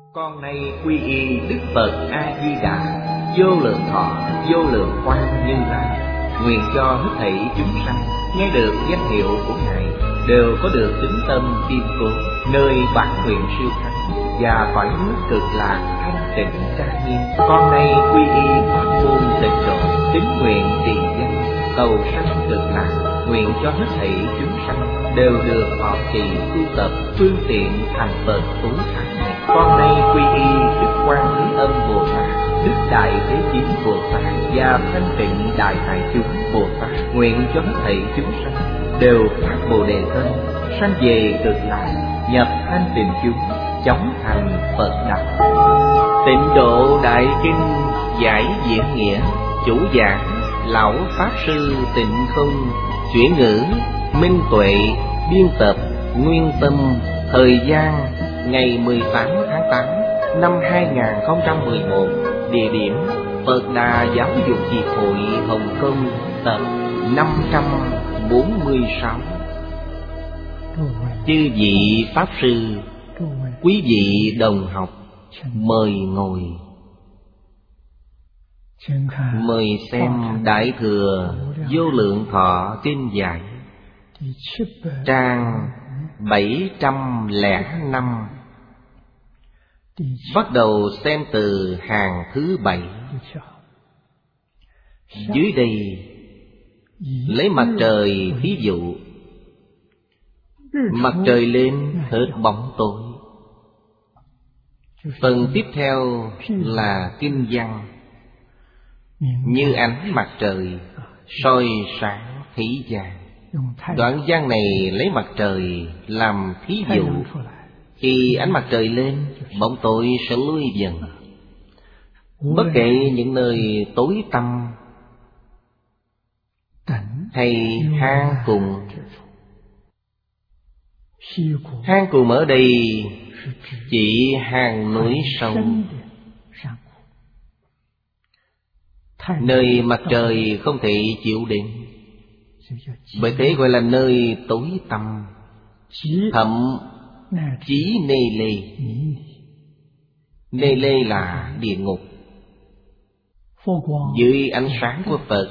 Con nay quy y Đức Phật A Di Đà, vô lượng thọ, vô lượng quang Như Lai. Nguyện cho hết thảy chúng sanh nghe được danh hiệu của Ngài đều có được tín tâm kiên cố, nơi bản nguyện siêu thắng và cõi nước cực lạc thanh tịnh trang nghiêm. Con nay quy y pháp môn tịnh độ, tín nguyện trì danh cầu sanh cực lạc. Nguyện cho hết thảy chúng sanh đều được thọ trì tu tập phương tiện thành Phật tối thắng này. Con nay quy y Đức Quan Thế Âm Bồ Tát, Đức Đại Thế Chí Bồ Tát và Thanh Tịnh Đại Hải Chúng Bồ Tát. Nguyện cho hết thảy chúng sanh đều phát Bồ Đề tâm, sanh về cực lạc, nhập thanh tịnh chúng, chóng thành Phật đạo. Tịnh độ Đại Kinh giải diễn nghĩa, chủ giảng lão pháp sư Tịnh Không, chuyển ngữ Minh Tuệ, biên tập Nguyên Tâm. Thời gian ngày 18 tháng 8 năm 2011. Địa điểm Phật Đà Giáo dục Hiệp hội Hồng Kông, tập 546. Chư vị pháp sư, quý vị đồng học, mời ngồi. Mời xem Đại Thừa Vô Lượng Thọ Kinh Giải, trang 705. Bắt đầu xem từ hàng thứ 7. Dưới đây lấy mặt trời thí dụ. Mặt trời lên hết bóng tối. Phần tiếp theo là kinh văn. Như ánh mặt trời soi sáng thế gian. Đoạn văn này lấy mặt trời làm thí dụ. Khi ánh mặt trời lên, bóng tối sẽ lui dần. Bất kể những nơi tối tăm hay hang cùng. Hang cùng ở đây chỉ hang núi sâu, nơi mặt trời không thể chịu đến. Bởi thế gọi là nơi tối tăm, thậm chí nê lê. Nê lê là địa ngục. Dưới ánh sáng của Phật,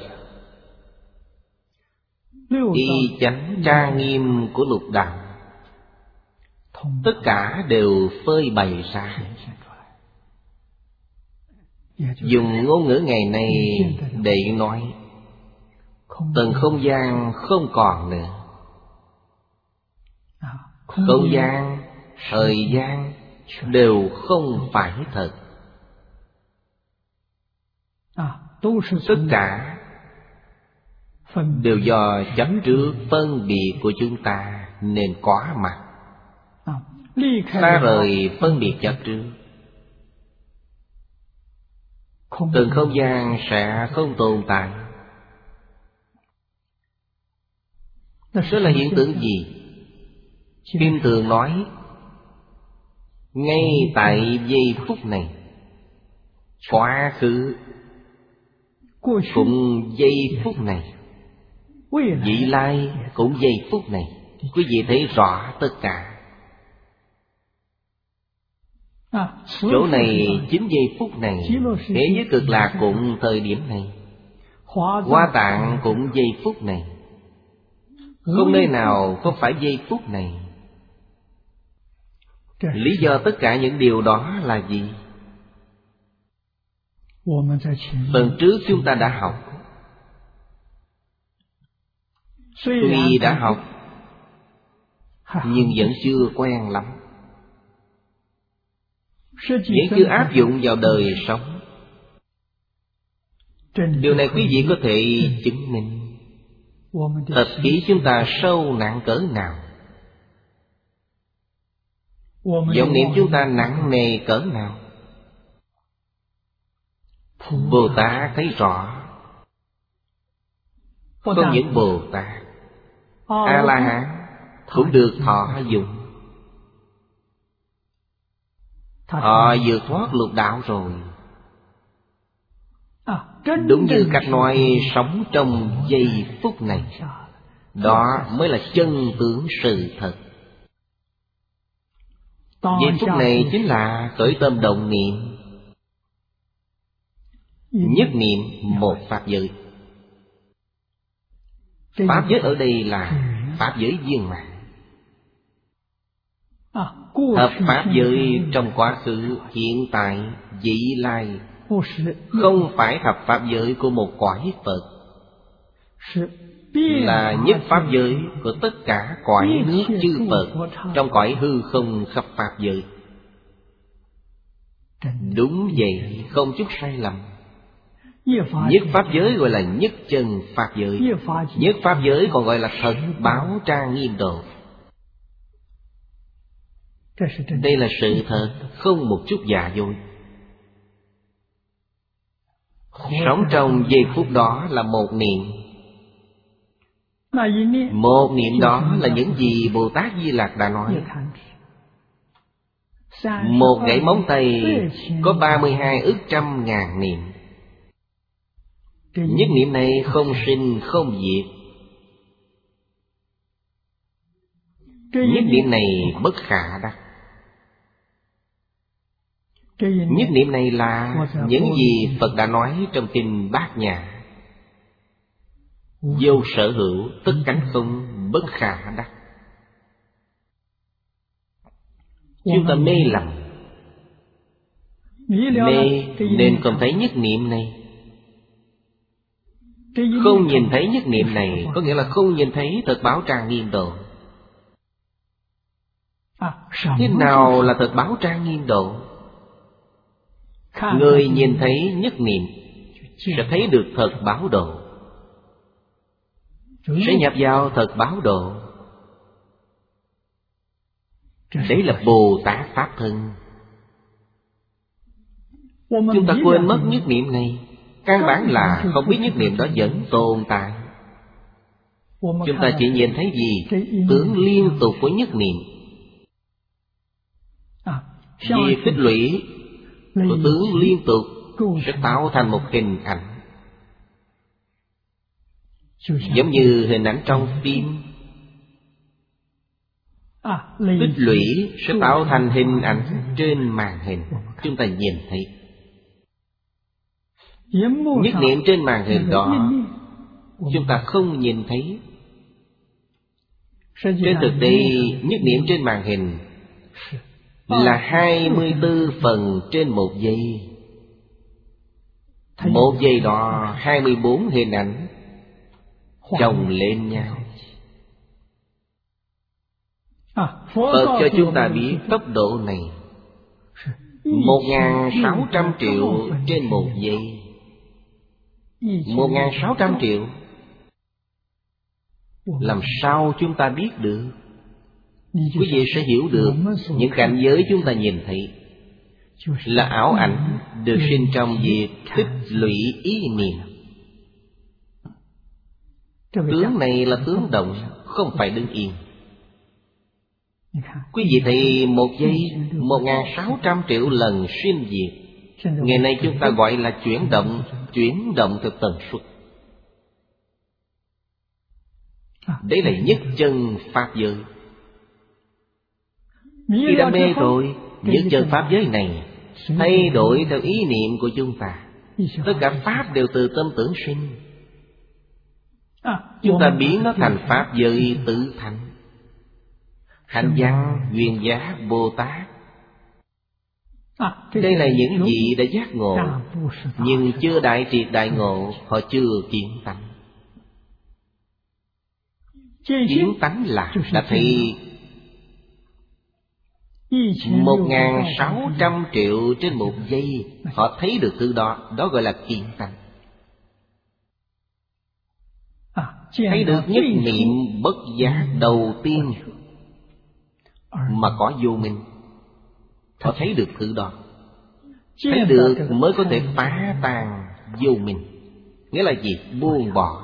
y chánh trang nghiêm của lục đạo, tất cả đều phơi bày ra. Dùng ngôn ngữ ngày nay để nói, tầng không gian không còn nữa. Không gian, thời gian đều không phải thật. Tất cả đều do chấp trước phân biệt của chúng ta nên có mặt. Xa rời phân biệt chấp trước, từng không gian sẽ không tồn tại. Đó là hiện tượng gì? Kinh thường nói, ngay tại giây phút này, quá khứ cũng giây phút này, vị lai cũng giây phút này. Quý vị thấy rõ tất cả. Chỗ này chính giây phút này, thế giới cực lạc cũng thời điểm này, Hoa Tạng cũng giây phút này. Không nơi nào không phải giây phút này. Lý do tất cả những điều đó là gì? Phần trước chúng ta đã học. Tuy đã học nhưng vẫn chưa quen lắm, vẫn chưa áp dụng vào đời sống. Điều này quý vị có thể chứng minh tập khí chúng ta sâu nặng cỡ nào, vọng niệm chúng ta nặng nề cỡ nào. Bồ Tát thấy rõ. Không những Bồ Tát, A-la-hán cũng được thọ dụng. Họ vượt thoát lục đạo rồi. Đúng như cách nói, sống trong giây phút này. Đó mới là chân tướng sự thật. Giây phút này chính là khởi tâm động niệm, nhất niệm một pháp giới. Pháp giới ở đây là pháp giới viên mãn. Hợp pháp giới trong quá khứ, hiện tại, vị lai, không phải thập pháp giới của một cõi Phật, là nhất pháp giới của tất cả cõi nước chư Phật trong cõi hư không khắp pháp giới. Đúng vậy, không chút sai lầm. Nhất pháp giới gọi là nhất chân pháp giới. Nhất pháp giới còn gọi là thật báo trang nghiêm độ. Đây là sự thật, không một chút giả dối. Sống trong giây phút đó là một niệm. Một niệm đó là những gì Bồ Tát Di Lặc đã nói. Một gãy móng tay có 32 ức trăm ngàn niệm. Nhất niệm này không sinh không diệt. Nhất niệm này bất khả đắc. Nhất niệm này là những gì Phật đã nói trong kinh Bát Nhã. Vô sở hữu, tất cánh không, bất khả đắc. Chúng ta mê lầm, mê nên không thấy nhất niệm này. Không nhìn thấy nhất niệm này có nghĩa là không nhìn thấy thật báo trang nghiêm độ. Thế nào là thật báo trang nghiêm độ? Người nhìn thấy nhất niệm sẽ thấy được thật báo độ, sẽ nhập vào thật báo độ. Đấy là Bồ Tát Pháp thân. Chúng ta quên mất nhất niệm này. Căn bản là không biết nhất niệm đó vẫn tồn tại. Chúng ta chỉ nhìn thấy gì? Tướng liên tục của nhất niệm. Vì tích lũy của tướng liên tục sẽ tạo thành một hình ảnh. Giống như hình ảnh trong phim. Tích lũy sẽ tạo thành hình ảnh trên màn hình. Chúng ta nhìn thấy. Nhất niệm trên màn hình đó chúng ta không nhìn thấy. Trên thực tế, nhất niệm trên màn hình là 24 phần trên một giây. Một giây đó 24 hình ảnh chồng lên nhau. Phật cho chúng ta biết tốc độ này 1.600 triệu trên một giây. 1.600 triệu. Làm sao chúng ta biết được? Quý vị sẽ hiểu được những cảnh giới chúng ta nhìn thấy là ảo ảnh được sinh trong việc tích lũy ý niệm. Tướng này là tướng động, không phải đứng yên. Quý vị thấy một giây 1.600 triệu lần sinh diệt. Ngày nay chúng ta gọi là chuyển động theo tần suất. Đấy là nhất chân pháp giới. Khi đã mê rồi, nhất chân pháp giới này thay đổi theo ý niệm của chúng ta. Tất cả pháp đều từ tâm tưởng sinh. Chúng ta biến nó thành pháp giới tự thành. Hạnh văn, Duyên Giá, Bồ Tát. Đây là những vị đã giác ngộ, nhưng chưa đại triệt đại ngộ, họ chưa kiến tánh. Kiến tánh là đã thấy 1.600 triệu trên một giây. Họ thấy được thứ đó, đó gọi là kiến tánh. Thấy được nhất niệm bất giác đầu tiên mà có vô minh. Họ thấy được thứ đó. Thấy được mới có thể phá tan vô minh. Nghĩa là gì? Buông bỏ.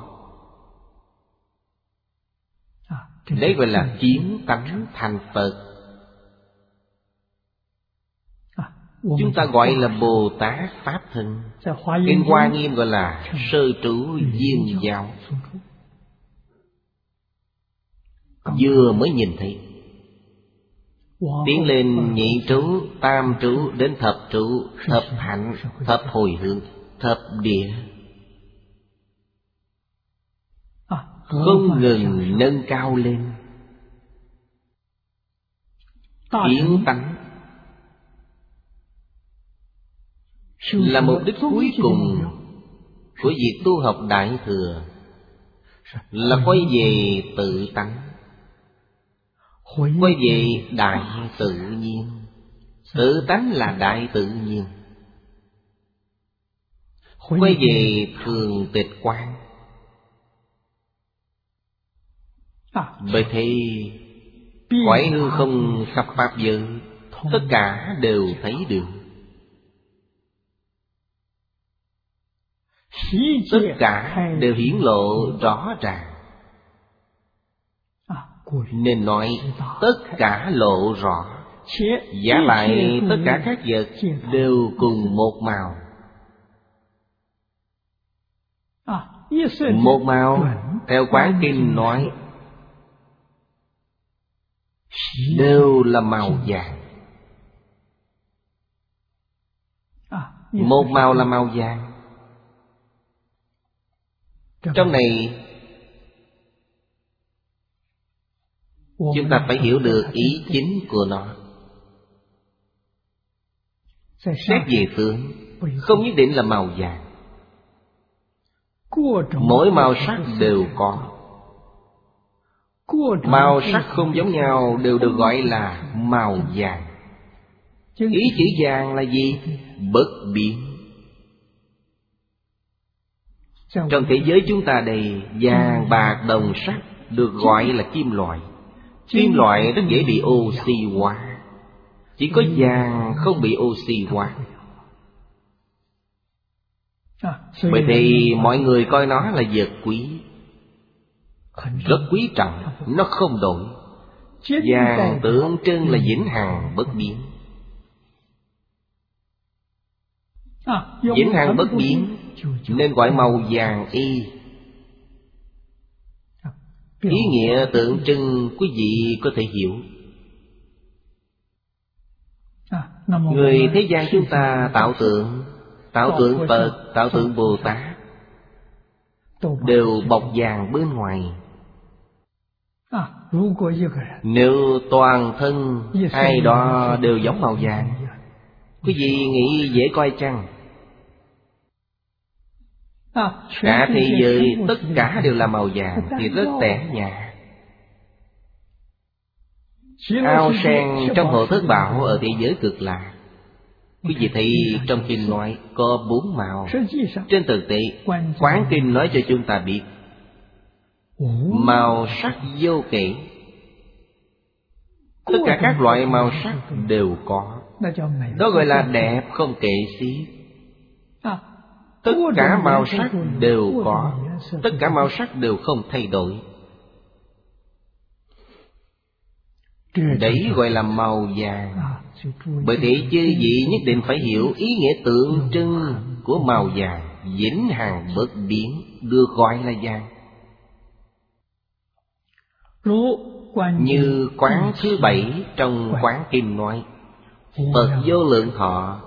Đấy gọi là kiến tánh thành Phật. Chúng ta gọi là Bồ Tát Pháp thân. Kinh Hoa Nghiêm gọi là sơ trú duyên giáo. Vừa mới nhìn thấy. tiến lên nhị trú, tam trú, đến thập trú, thập hạnh, thập hồi hướng, thập địa, không ngừng nâng cao lên. Kiến tánh là mục đích cuối cùng của việc tu học Đại Thừa, là quay về tự tánh, quay về đại tự nhiên. Tự tánh là đại tự nhiên. Quay về thường tịch quán. Bởi thế cõi hư không khắp pháp giới, tất cả đều thấy được. Tất cả đều hiển lộ rõ ràng. Nên nói tất cả lộ rõ. Giả lại tất cả các vật đều cùng một màu. Một màu theo Quán Kinh nói đều là màu vàng. Một màu là màu vàng. Trong này chúng ta phải hiểu được ý chính của nó. Xét về tướng, không nhất định là màu vàng. Mỗi màu sắc đều có. Màu sắc không giống nhau đều được gọi là màu vàng. Ý chữ vàng là gì? Bất biến. Trong thế giới chúng ta đây, vàng, bạc, đồng, sắt được gọi là kim loại. Kim loại rất dễ bị oxy hóa. Chỉ có vàng không bị oxy hóa. Bởi thì mọi người coi nó là vật quý, rất quý trọng, nó không đổi. Vàng tượng trưng là vĩnh hằng bất biến. Vĩnh hằng bất biến nên gọi màu vàng y. Ý nghĩa tượng trưng quý vị có thể hiểu. Người thế gian chúng ta tạo tượng Phật, tạo tượng Bồ Tát đều bọc vàng bên ngoài. Nếu toàn thân ai đó đều giống màu vàng, quý vị nghĩ dễ coi chăng? Cả thế giới tất cả đều là màu vàng thì rất tẻ nhạt. Ao sen trong Hộ Thất Bảo ở thế giới Cực Lạc, quý vị thấy trong kinh nói có 4 màu. Trên thực tế Quán Kinh nói cho chúng ta biết màu sắc vô kể. Tất cả các loại màu sắc đều có. Đó gọi là đẹp không kể xiết. Tất cả màu sắc đều có. Tất cả màu sắc đều không thay đổi. Đấy gọi là màu vàng. Bởi thế chư vị nhất định phải hiểu ý nghĩa tượng trưng của màu vàng. Vĩnh hằng bất biến được gọi là vàng. Như quán thứ 7 trong Quán Kinh nói, Phật Vô Lượng Thọ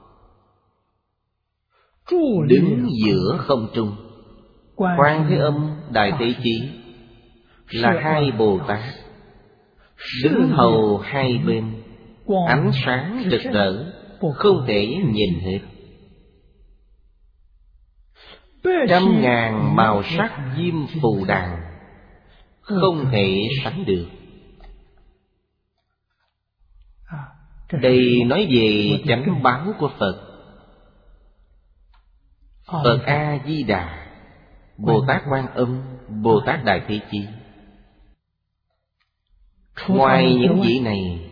đứng giữa không trung. Quan Thế Âm, Đại Thế Chí là 2 Bồ Tát đứng hầu hai bên, ánh sáng rực rỡ, không thể nhìn hết. 100.000 màu sắc diêm phù đàn, không thể sánh được. Đây nói về chánh báo của Phật. Phật A-di-đà, Bồ Tát Quan Âm, Bồ Tát Đại Thế Chí. Ngoài những vị này,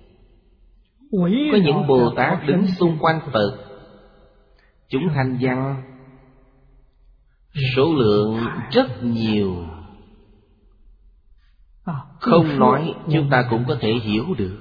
có những Bồ Tát đứng xung quanh Phật. Chúng thanh văn số lượng rất nhiều, không nói chúng ta cũng có thể hiểu được.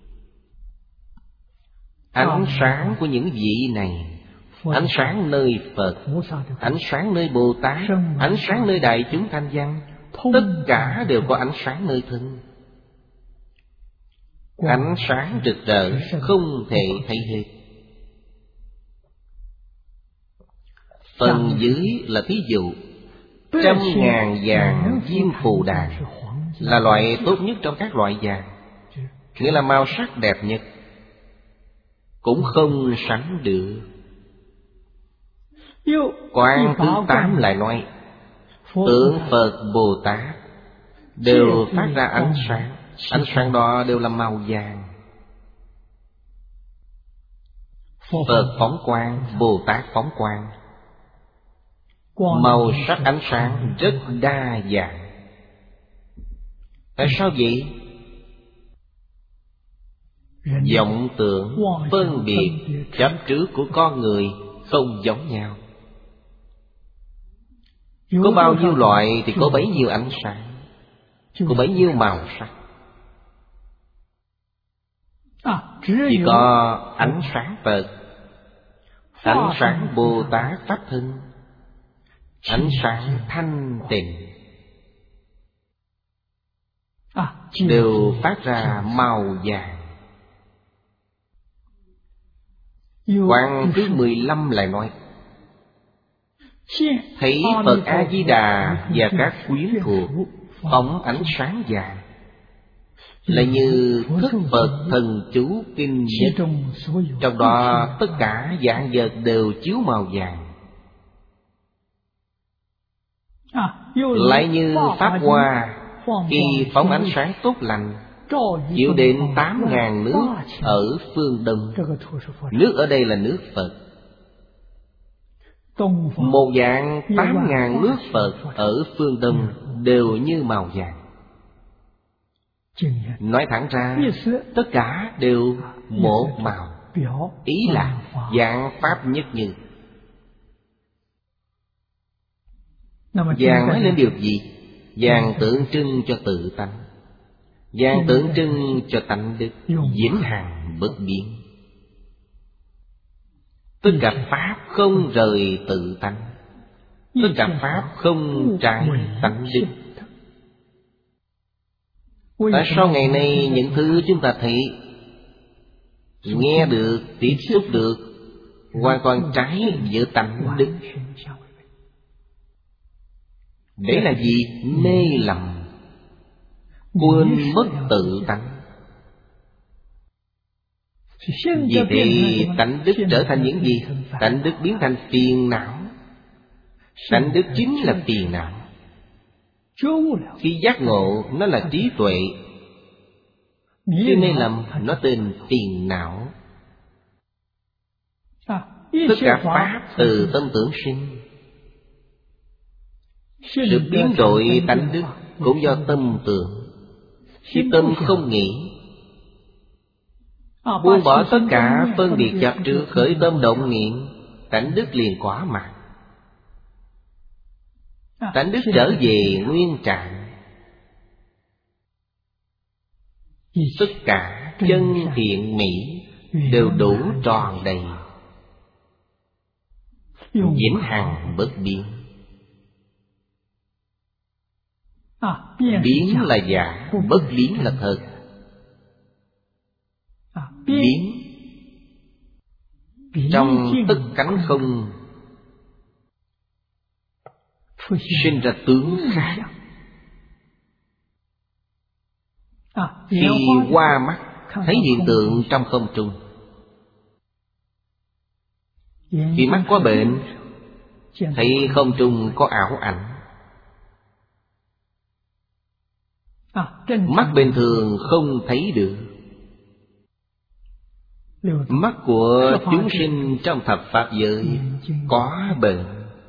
Ánh sáng của những vị này, ánh sáng nơi Phật, ánh sáng nơi Bồ Tát, ánh sáng nơi đại chúng thanh văn, tất cả đều có ánh sáng nơi thân. ánh sáng rực rỡ, không thể thấy hết. Phần dưới là thí dụ. 100.000 vàng diêm phù đàn là loại tốt nhất trong các loại vàng, nghĩa là màu sắc đẹp nhất, cũng không sánh được. Quán thứ 8 lại nói, tượng Phật Bồ Tát đều phát ra ánh sáng. Ánh sáng đó đều là màu vàng. Phật phóng quang, Bồ Tát phóng quang, màu sắc ánh sáng rất đa dạng. Tại sao vậy? Vọng tưởng, phân biệt, chấp trước của con người không giống nhau. Có bao nhiêu loại thì có bấy nhiêu ánh sáng, có bấy nhiêu màu sắc. Chỉ có ánh sáng Phật, ánh sáng Bồ Tát Pháp Thân, ánh sáng thanh tịnh đều phát ra màu vàng. Quán thứ 15 lại nói, thấy Phật A-di-đà và các quyến thuộc phóng ánh sáng vàng, là như thức Phật thần chú kinh dịch. Trong đó tất cả vạn vật đều chiếu màu vàng. Lại như Pháp Hoa khi phóng ánh sáng tốt lành, chiếu đến 8.000 nước ở phương Đông. Nước ở đây là nước Phật. Một dạng 8.000 nước Phật ở phương Đông đều như màu vàng. Nói thẳng ra, tất cả đều một màu. Ý là dạng Pháp nhất như. Vàng nói lên điều gì? Vàng tượng trưng cho tự tánh, vàng tượng trưng cho tánh đức, vĩnh hằng bất biến. Tất cả Pháp không rời tự tánh, tất cả Pháp không trái tánh đức. Tại sao ngày nay những thứ chúng ta thấy, nghe được, tiếp xúc được, hoàn toàn trái với tánh đức? Đấy là gì? Mê lầm, quên mất tự tánh. Vì thế tánh đức trở thành những gì? Tánh đức biến thành phiền não. Tánh đức chính là phiền não. Khi giác ngộ nó là trí tuệ, khi mê lầm nó tên phiền não. Tất cả Pháp từ tâm tưởng sinh. Sự biến đổi tánh đức cũng do tâm tưởng. Khi tâm không nghĩ, buông bỏ tất cả phân biệt chấp trước, khởi tâm động niệm, tánh đức liền quả mạt. Tánh đức trở về nguyên trạng. Tất cả chân thiện mỹ đều đủ tròn đầy, vĩnh hằng bất biến. Biến là giả, bất biến là thật. Biến trong tất cánh không sinh ra tướng khác. Khi qua mắt thấy hiện tượng trong không trung, khi mắt có bệnh thấy không trung có ảo ảnh. Mắt bình thường không thấy được. Mắt của chúng sinh trong thập pháp giới có bệnh.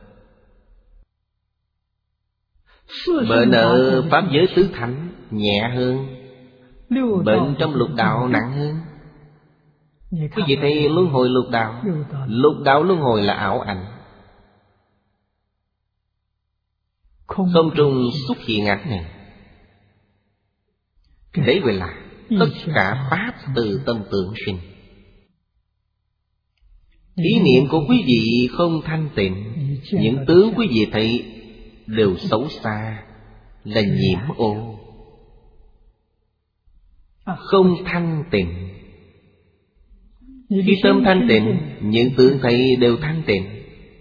Bệnh ở pháp giới tứ thánh nhẹ hơn, bệnh trong lục đạo nặng hơn. Quý vị thấy luân hồi lục đạo, lục đạo luân hồi là ảo ảnh. Không trung xuất hiện ảnh này. Đấy gọi là tất cả Pháp từ tâm tưởng sinh. Ý niệm của quý vị không thanh tịnh, những tướng quý vị thấy đều xấu xa, là nhiễm ô. không thanh tịnh. Khi tâm thanh tịnh, những tướng thấy đều thanh tịnh.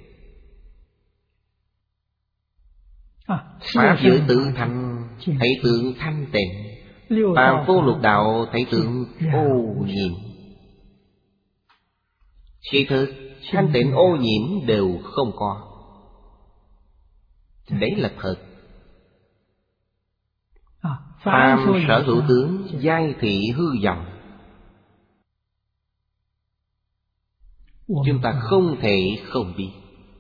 Pháp giới tự thanh, thấy tướng thanh tịnh. Phàm phu lục đạo thấy tướng ô nhiễm. Khi thực thanh tịnh ô nhiễm đều không có. Đấy là thật. Phàm sở hữu tướng, giai thị hư vọng. Chúng ta không thể không biết.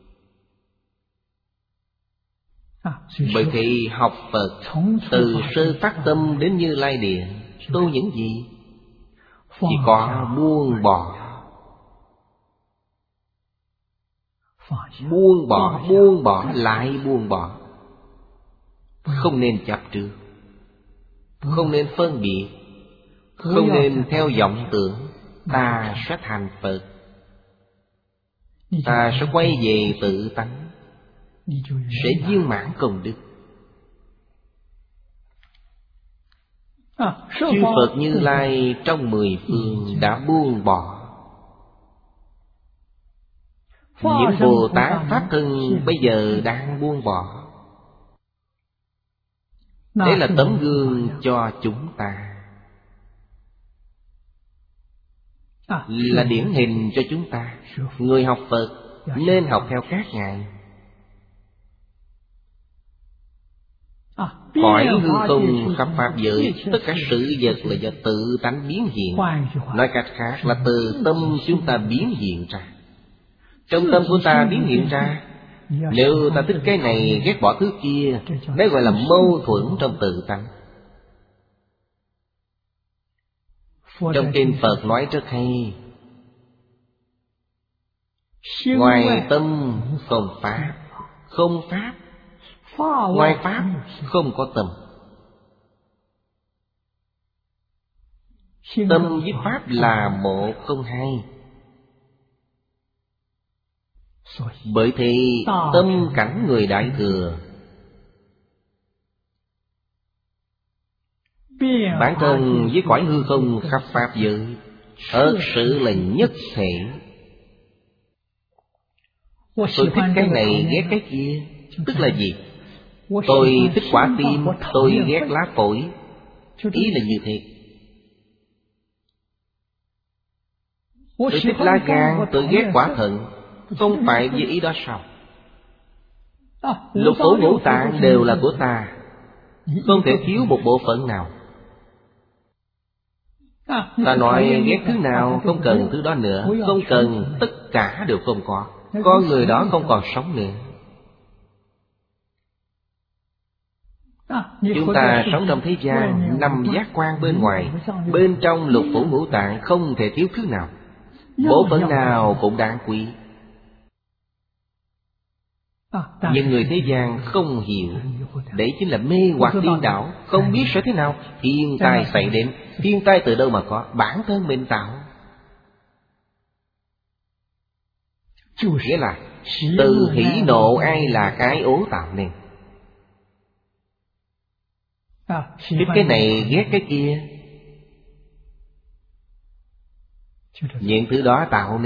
Bởi vì học Phật, từ sơ phát tâm đến Như Lai Điện, tu những gì? Chỉ có buông bỏ. Buông bỏ, lại buông bỏ. Không nên chấp trước, không nên phân biệt, không nên theo vọng tưởng. Ta sẽ thành Phật, ta sẽ quay về tự tánh, sẽ viên mãn công đức. Chư Phật Như Lai trong 10 phương đã buông bỏ. Những Bồ Tát Pháp Thân bây giờ đang buông bỏ. Đấy là tấm gương cho chúng ta, là điển hình cho chúng ta. Người học Phật nên học theo các ngài. Cõi hư không khắp pháp giới, tất cả sự vật là do tự tánh biến hiện. Nói cách khác là từ tâm chúng ta biến hiện ra. Trong tâm của ta biến hiện ra. Nếu ta thích cái này, ghét bỏ thứ kia, đấy gọi là mâu thuẫn trong tự tánh. Trong kinh Phật nói rất hay: ngoài tâm không pháp, không pháp. Ngoài pháp không có tâm. Tâm với pháp là một không hai. Bởi thì tâm cảnh người Đại Thừa, bản thân với cõi hư không khắp pháp giới thật sự là nhất thể. Tôi thích cái này, ghét cái kia. Tức là gì? Tôi thích quả tim, tôi ghét lá phổi. Ý là như thế. Tôi thích lá gan, tôi ghét quả thận. Không phải vì ý đó sao? Lục phủ ngũ tạng đều là của ta, không thể thiếu một bộ phận nào. Ta nói ghét thứ nào, không cần thứ đó nữa. Không cần, tất cả đều không có. Con người đó không còn sống nữa. Chúng ta sống trong thế gian, nằm giác quan bên ngoài, bên trong lục phủ ngũ tạng không thể thiếu thứ nào. Bộ phận nào cũng đáng quý. Nhưng người thế gian không hiểu. Đấy chính là mê hoặc điên đảo. Không biết sẽ thế nào. Thiên tai xảy đến. Thiên tai từ đâu mà có? Bản thân mình tạo. Nghĩa là từ hỉ nộ ai là cái ố tạo nên. Thích cái này ghét cái kia. Những thứ đó tạo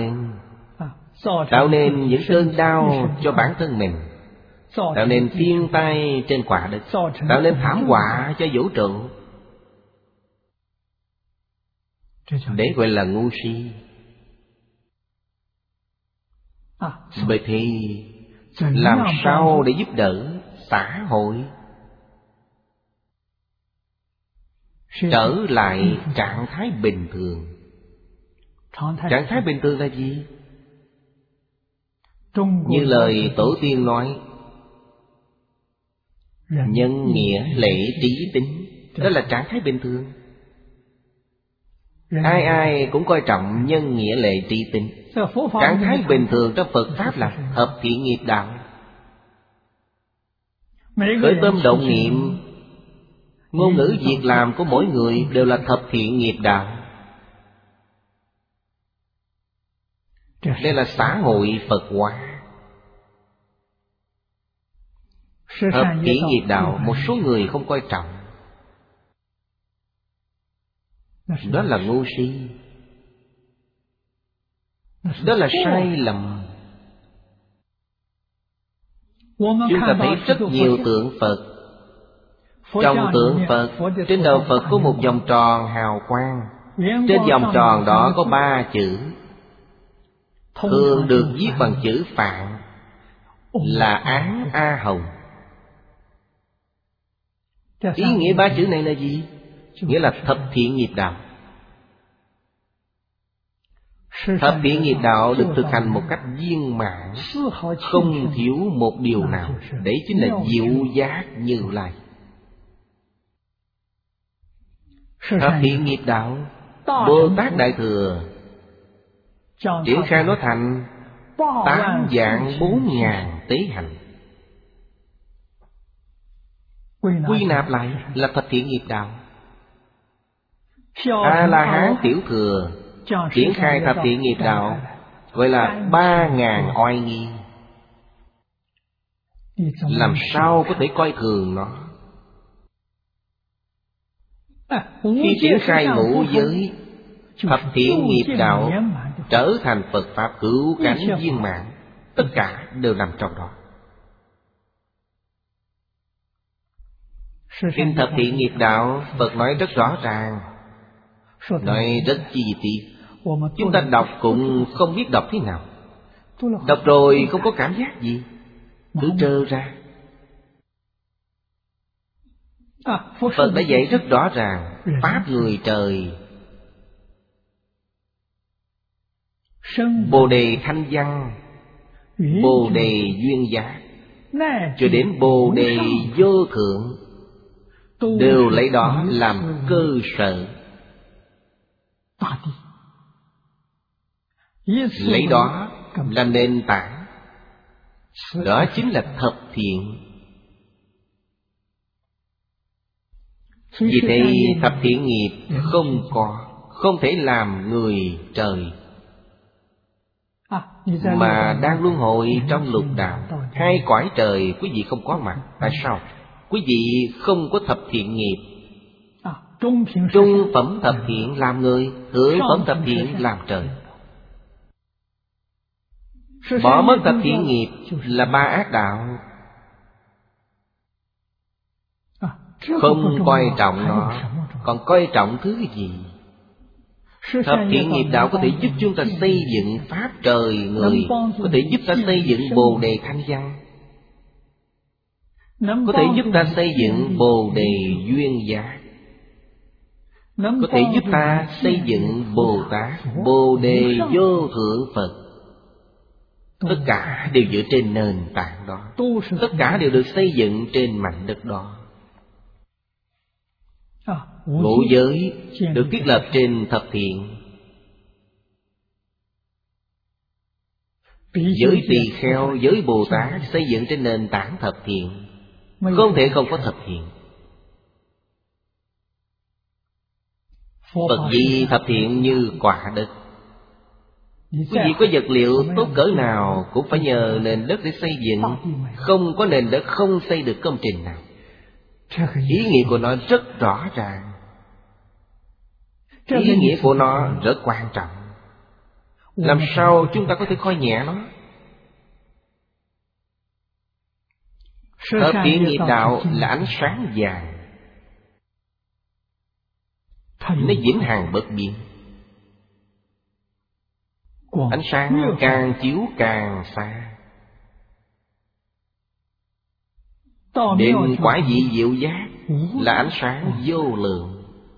nên những cơn đau cho bản thân mình, tạo nên thiên tai trên quả đất, tạo nên thảm họa cho vũ trụ. Đấy gọi là ngu si. Bởi thì làm sao để giúp đỡ xã hội trở lại trạng thái bình thường? Trạng thái bình thường là gì? Như lời tổ tiên nói, nhân nghĩa lễ trí tính. Đó là trạng thái bình thường. Ai ai cũng coi trọng nhân nghĩa lễ trí tính. Trạng thái bình thường trong Phật Pháp là thập thiện nghiệp đạo. Khởi tâm động niệm, ngôn ngữ việc làm của mỗi người đều là thập thiện nghiệp đạo. Đây là xã hội Phật hóa. Thập thiện nghiệp đạo một số người không coi trọng. Đó là ngu si, đó là sai lầm. Chúng ta thấy rất nhiều tượng Phật. Trong tượng Phật, trên đầu Phật có một vòng tròn hào quang. Trên vòng tròn đó có 3 chữ, thường được viết bằng chữ Phạn, là Án A Hồng. Ý nghĩa 3 chữ này là gì? Nghĩa là thập thiện nghiệp đạo. Thập thiện nghiệp đạo được thực hành một cách viên mãn, không thiếu một điều nào. Đấy chính là diệu giác Như Lai. Thập thiện nghiệp đạo, Bồ Tát Đại Thừa triển khai nó thành 8.400.000 tế hạnh. Quy nạp lại là thập thiện nghiệp đạo. A-la-hán tiểu thừa triển khai thập thiện nghiệp đạo, gọi là 3.000 oai nghi. Làm sao có thể coi thường nó? Khi triển khai ngũ giới, thập thiện nghiệp đạo trở thành Phật Pháp cứu cánh viên mãn. Tất cả đều nằm trong đó. Kinh thập thiện nghiệp đạo, Phật nói rất rõ ràng, nói rất chi tiết. Chúng ta đọc cũng không biết đọc thế nào. Đọc rồi không có cảm giác gì, cứ trơ ra. Phật đã dạy rất rõ ràng, Pháp người trời, Bồ đề thanh văn, Bồ đề duyên giác, cho đến Bồ đề vô thượng, đều lấy đó làm cơ sở, lấy đó làm nền tảng. Đó chính là thập thiện. Vì thế thập thiện nghiệp không thể làm người trời, mà đang luân hồi trong lục đạo. 2 cõi trời quý vị không có mặt. Tại sao? Quý vị không có thập thiện nghiệp. Trung phẩm thập thiện làm người, thượng phẩm thập thiện làm trời. Bỏ mất thập thiện nghiệp là 3 ác đạo. Không coi trọng nó, còn coi trọng thứ gì? Thập thiện nghiệp đạo có thể giúp chúng ta xây dựng Pháp trời người, có thể giúp ta xây dựng Bồ đề thanh văn, có thể giúp ta xây dựng Bồ đề duyên giác, có thể giúp ta xây dựng Bồ Tát, Bồ đề vô thượng Phật. Tất cả đều dựa trên nền tảng đó, tất cả đều được xây dựng trên mảnh đất đó. Ngũ giới được thiết lập trên thập thiện. Giới tỳ kheo, giới Bồ Tát xây dựng trên nền tảng thập thiện, không thể không có thập thiện. Phật di thập thiện như quả đất. Quý vị có vật liệu tốt cỡ nào cũng phải nhờ nền đất để xây dựng. Không có nền đất không xây được công trình nào. Ý nghĩa của nó rất rõ ràng. Ý nghĩa của nó rất quan trọng. Làm sao chúng ta có thể coi nhẹ nó? Thập thiện nghiệp đạo là ánh sáng vàng, nó vĩnh hằng bất biến. Ánh sáng càng chiếu càng xa. Đến quả vị diệu giác là ánh sáng vô lượng,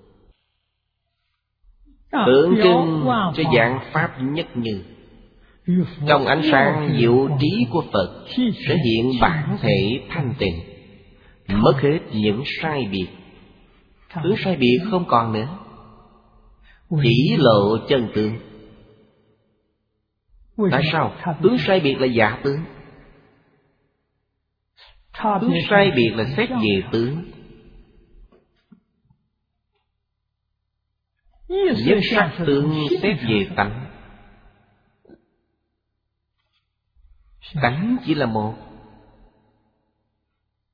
tượng trưng cho dạng Pháp nhất như. Trong ánh sáng diệu trí của Phật sẽ hiện bản thể thanh tịnh, mất hết những sai biệt. Tướng sai biệt không còn nữa, chỉ lộ chân tướng. Tại sao? Tướng sai biệt là giả tướng. Tướng sai biệt là xét về tướng. Nhất sắc tướng xét về tánh. Tánh chỉ là một,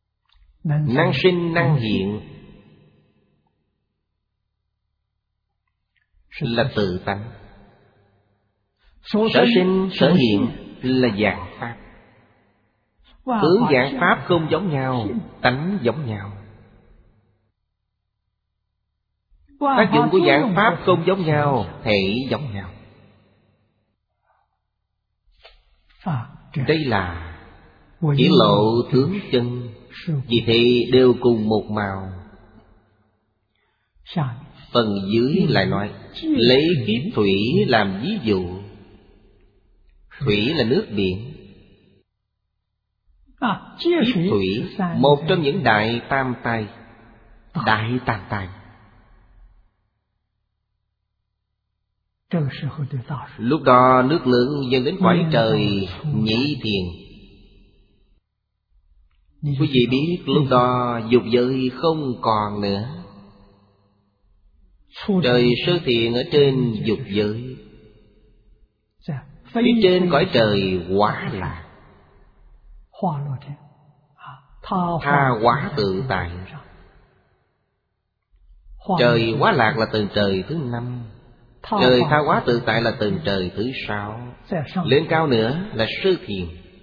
năng sinh năng hiện. là tự tánh. Sở sinh sở hiện là dạng pháp. Tướng dạng pháp không giống nhau, tánh giống nhau. Tác dụng của dạng pháp không giống nhau, thể giống nhau. Đây là chỉ lộ tướng chân. Vì thế đều cùng một màu. Phần dưới lại nói, lấy kiếp thủy làm ví dụ. Thủy là nước biển. Kiếp thủy, một trong những đại tam tài. Đại tam tài. Lúc đó nước lớn dâng đến cõi trời Nhị Thiền. Quý vị biết lúc đó dục giới không còn nữa. Trời Sơ Thiền ở trên dục giới. Phía trên cõi trời Hóa Lạc. Tha hóa tự tại. Trời Hóa Lạc là tầng trời thứ 5. Trời Tha hóa tự tại là tầng trời thứ 6. Lên cao nữa là Sơ Thiền.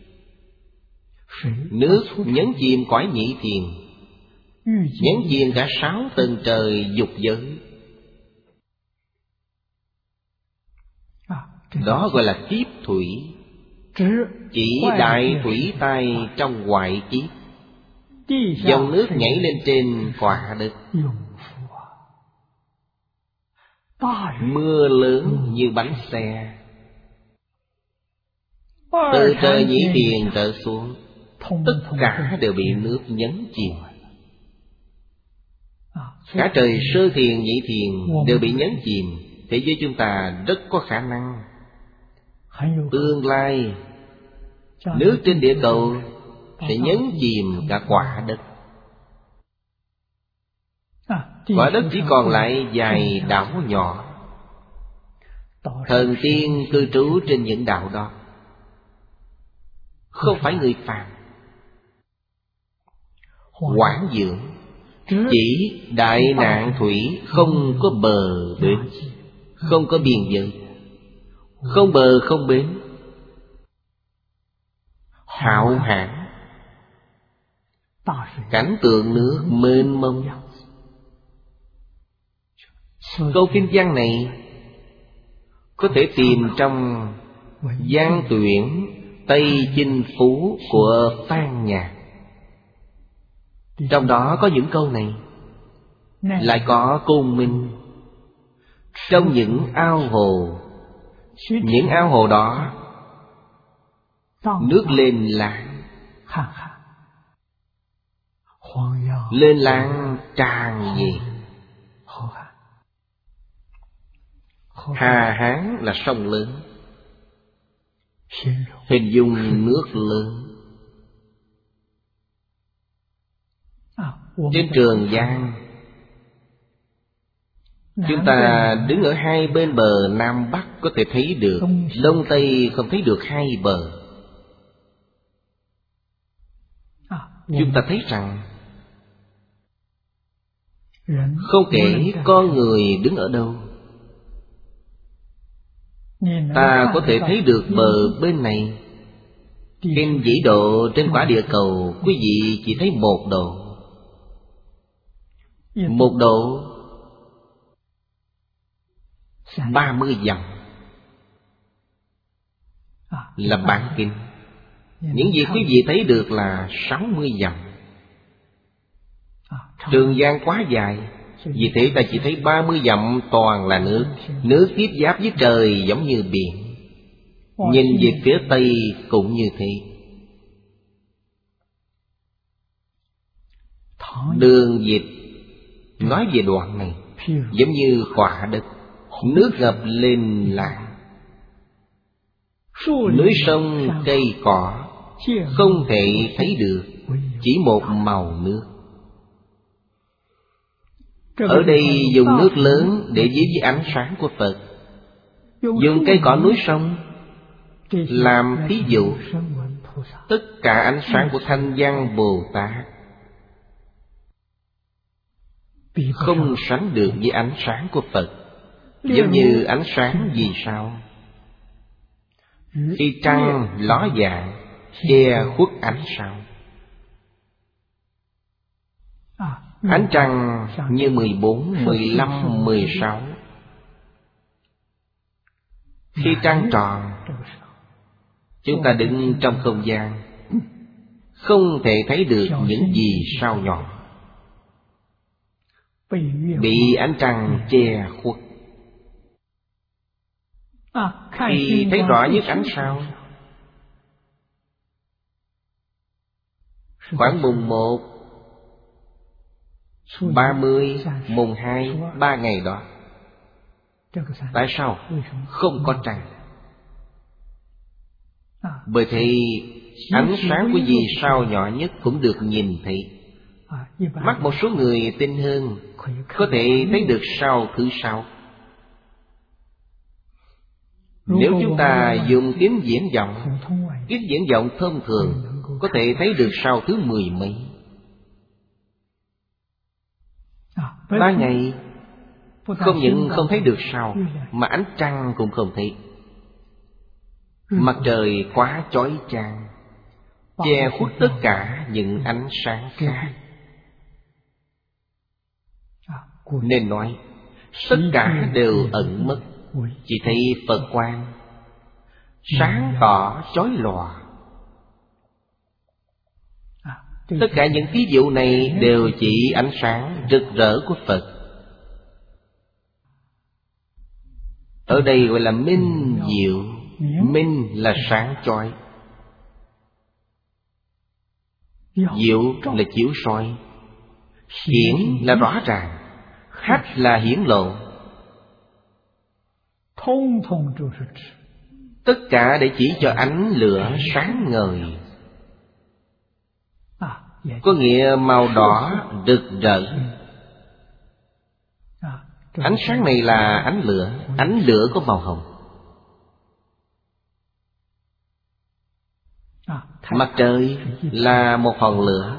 Nước nhấn chìm cõi Nhị Thiền, nhấn chìm cả 6 tầng trời dục giới. Đó gọi là kiếp thủy. Chỉ đại thủy tai trong hoại kiếp. Dòng nước nhảy lên trên quả đất. Mưa lớn như bánh xe. Từ trời Nhị Thiền trở xuống, tất cả đều bị nước nhấn chìm. Cả trời Sơ Thiền Nhị Thiền đều bị nhấn chìm. Thế giới chúng ta rất có khả năng tương lai nước trên địa cầu sẽ nhấn chìm cả quả đất. Quả đất chỉ còn lại vài đảo nhỏ. Thần tiên cư trú trên những đảo đó, không phải người phàm. Quảng dưỡng chỉ đại nạn thủy, không có bờ bến, không có biên giới, không bờ không bến. Hạo hạn, cảnh tượng nước mênh mông. Câu kinh văn này có thể tìm trong Văn Tuyển Tây Chinh Phú của Phan Nhạc. Trong đó có những câu này. Lại có Côn Minh. Trong những ao hồ, những ao hồ đó nước lên láng. Lên láng tràn về. Hà Hán là sông lớn, hình dung nước lớn. Trên Trường Giang, chúng ta đứng ở hai bên bờ Nam Bắc có thể thấy được, Đông Tây không thấy được hai bờ. Chúng ta thấy rằng không kể con người đứng ở đâu, ta có thể thấy được bờ bên này. Kinh vĩ độ trên quả địa cầu, quý vị chỉ thấy một độ. Một độ 30 dặm là bán kinh. Những gì quý vị thấy được là 60 dặm. Trường Giang quá dài, vì thế ta chỉ thấy 30 dặm toàn là nước. Nước tiếp giáp với trời giống như biển. Nhìn về phía Tây cũng như thế. Đường Dịch nói về đoạn này giống như quả đất, nước ngập lên làng. Núi sông cây cỏ không thể thấy được, chỉ một màu nước. Ở đây dùng nước lớn để ví với ánh sáng của Phật, dùng cây cỏ núi sông làm thí dụ. Tất cả ánh sáng của Thanh Văn Bồ Tát không sánh được với ánh sáng của Phật. giống như ánh sáng vì sao. Khi trăng ló dạng che khuất ánh sao. Ánh trăng như 14, 15, 16. Khi trăng tròn, chúng ta đứng trong không gian, không thể thấy được những vì sao nhỏ, bị ánh trăng che khuất. Khi thấy rõ nhất ánh sao, khoảng mùng 1, 30, mùng 2, 3 ngày đó. Tại sao không có trăng? Bởi thì ánh sáng của vì sao nhỏ nhất cũng được nhìn thấy. Mắt một số người tinh hơn có thể thấy được sao thứ 6. Nếu chúng ta dùng kính viễn vọng, kính viễn vọng thông thường có thể thấy được sao thứ 10 mấy. 3 ngày không những không thấy được sao, mà ánh trăng cũng không thấy. Mặt trời quá chói chang, che khuất tất cả những ánh sáng khác. Nên nói tất cả đều ẩn mất, chỉ thấy Phật quang sáng tỏ chói lòa. Tất cả những ví dụ này đều chỉ ánh sáng rực rỡ của Phật. Ở đây gọi là minh diệu. Minh là sáng chói, diệu là chiếu soi, hiển là rõ ràng, hách là hiển lộ. Tất cả để chỉ cho ánh lửa sáng ngời, có nghĩa màu đỏ rực rỡ. Ánh sáng này là ánh lửa có màu hồng. Mặt trời là một hòn lửa,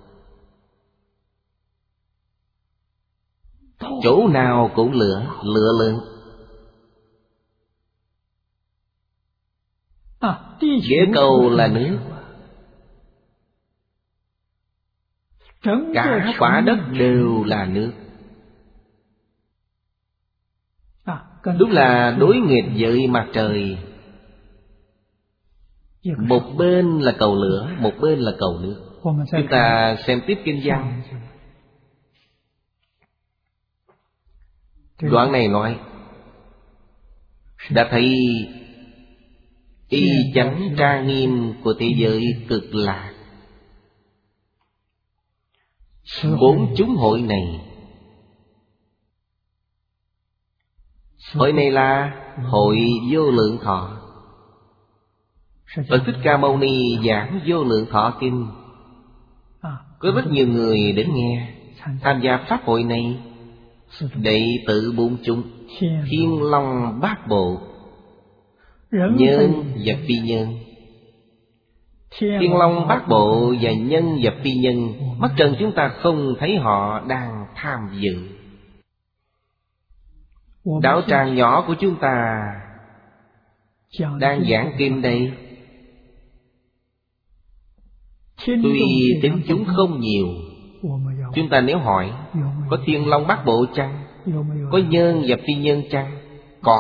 chỗ nào cũng lửa, lửa lớn. Địa cầu là nước, cả quả đất đều là nước. Đúng là đối nghịch với mặt trời. Một bên là cầu lửa, một bên là cầu nước. Chúng ta xem tiếp kinh văn. Đoạn này nói đã thấy y chánh trang nghiêm của thế giới cực lạc. 4 chúng hội này. Hội này là hội Vô Lượng Thọ. Phật Thích Ca Mâu Ni giảng Vô Lượng Thọ Kinh. Có rất nhiều người đến nghe, tham gia pháp hội này. Đệ tử 4 chúng, Thiên Long Bát Bộ, nhân và phi nhân. Thiên Long Bát Bộ và nhân và phi nhân, mắt trần chúng ta không thấy họ đang tham dự. Đạo tràng nhỏ của chúng ta đang giảng kinh đây. Tuy tính chúng không nhiều, chúng ta nếu hỏi có Thiên Long Bát Bộ chăng? Có nhân và phi nhân chăng? Có.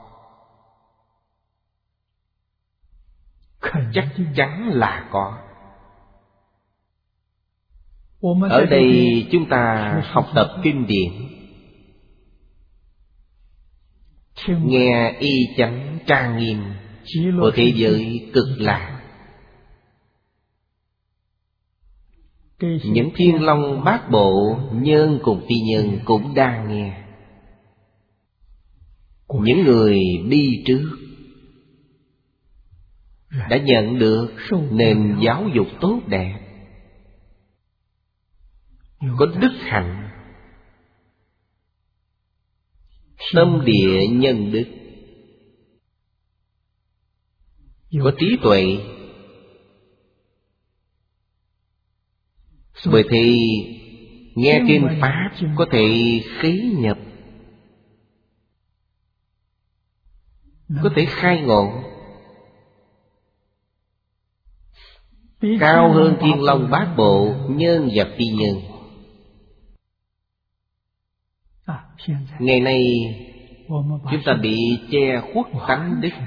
Chắc chắn là có. Ở đây chúng ta học tập kinh điển, nghe y chánh trang nghiêm của thế giới cực lạc. Những Thiên Long Bát Bộ, nhân cùng phi nhân cũng đang nghe. Những người đi trước đã nhận được nền giáo dục tốt đẹp, có đức hạnh, tâm địa nhân đức, có trí tuệ. Bởi thì nghe kinh Pháp có thể khế nhập, có thể khai ngộ, cao hơn Thiên Long Bát Bộ nhân và phi nhân. Ngày nay chúng ta bị che khuất tánh đức.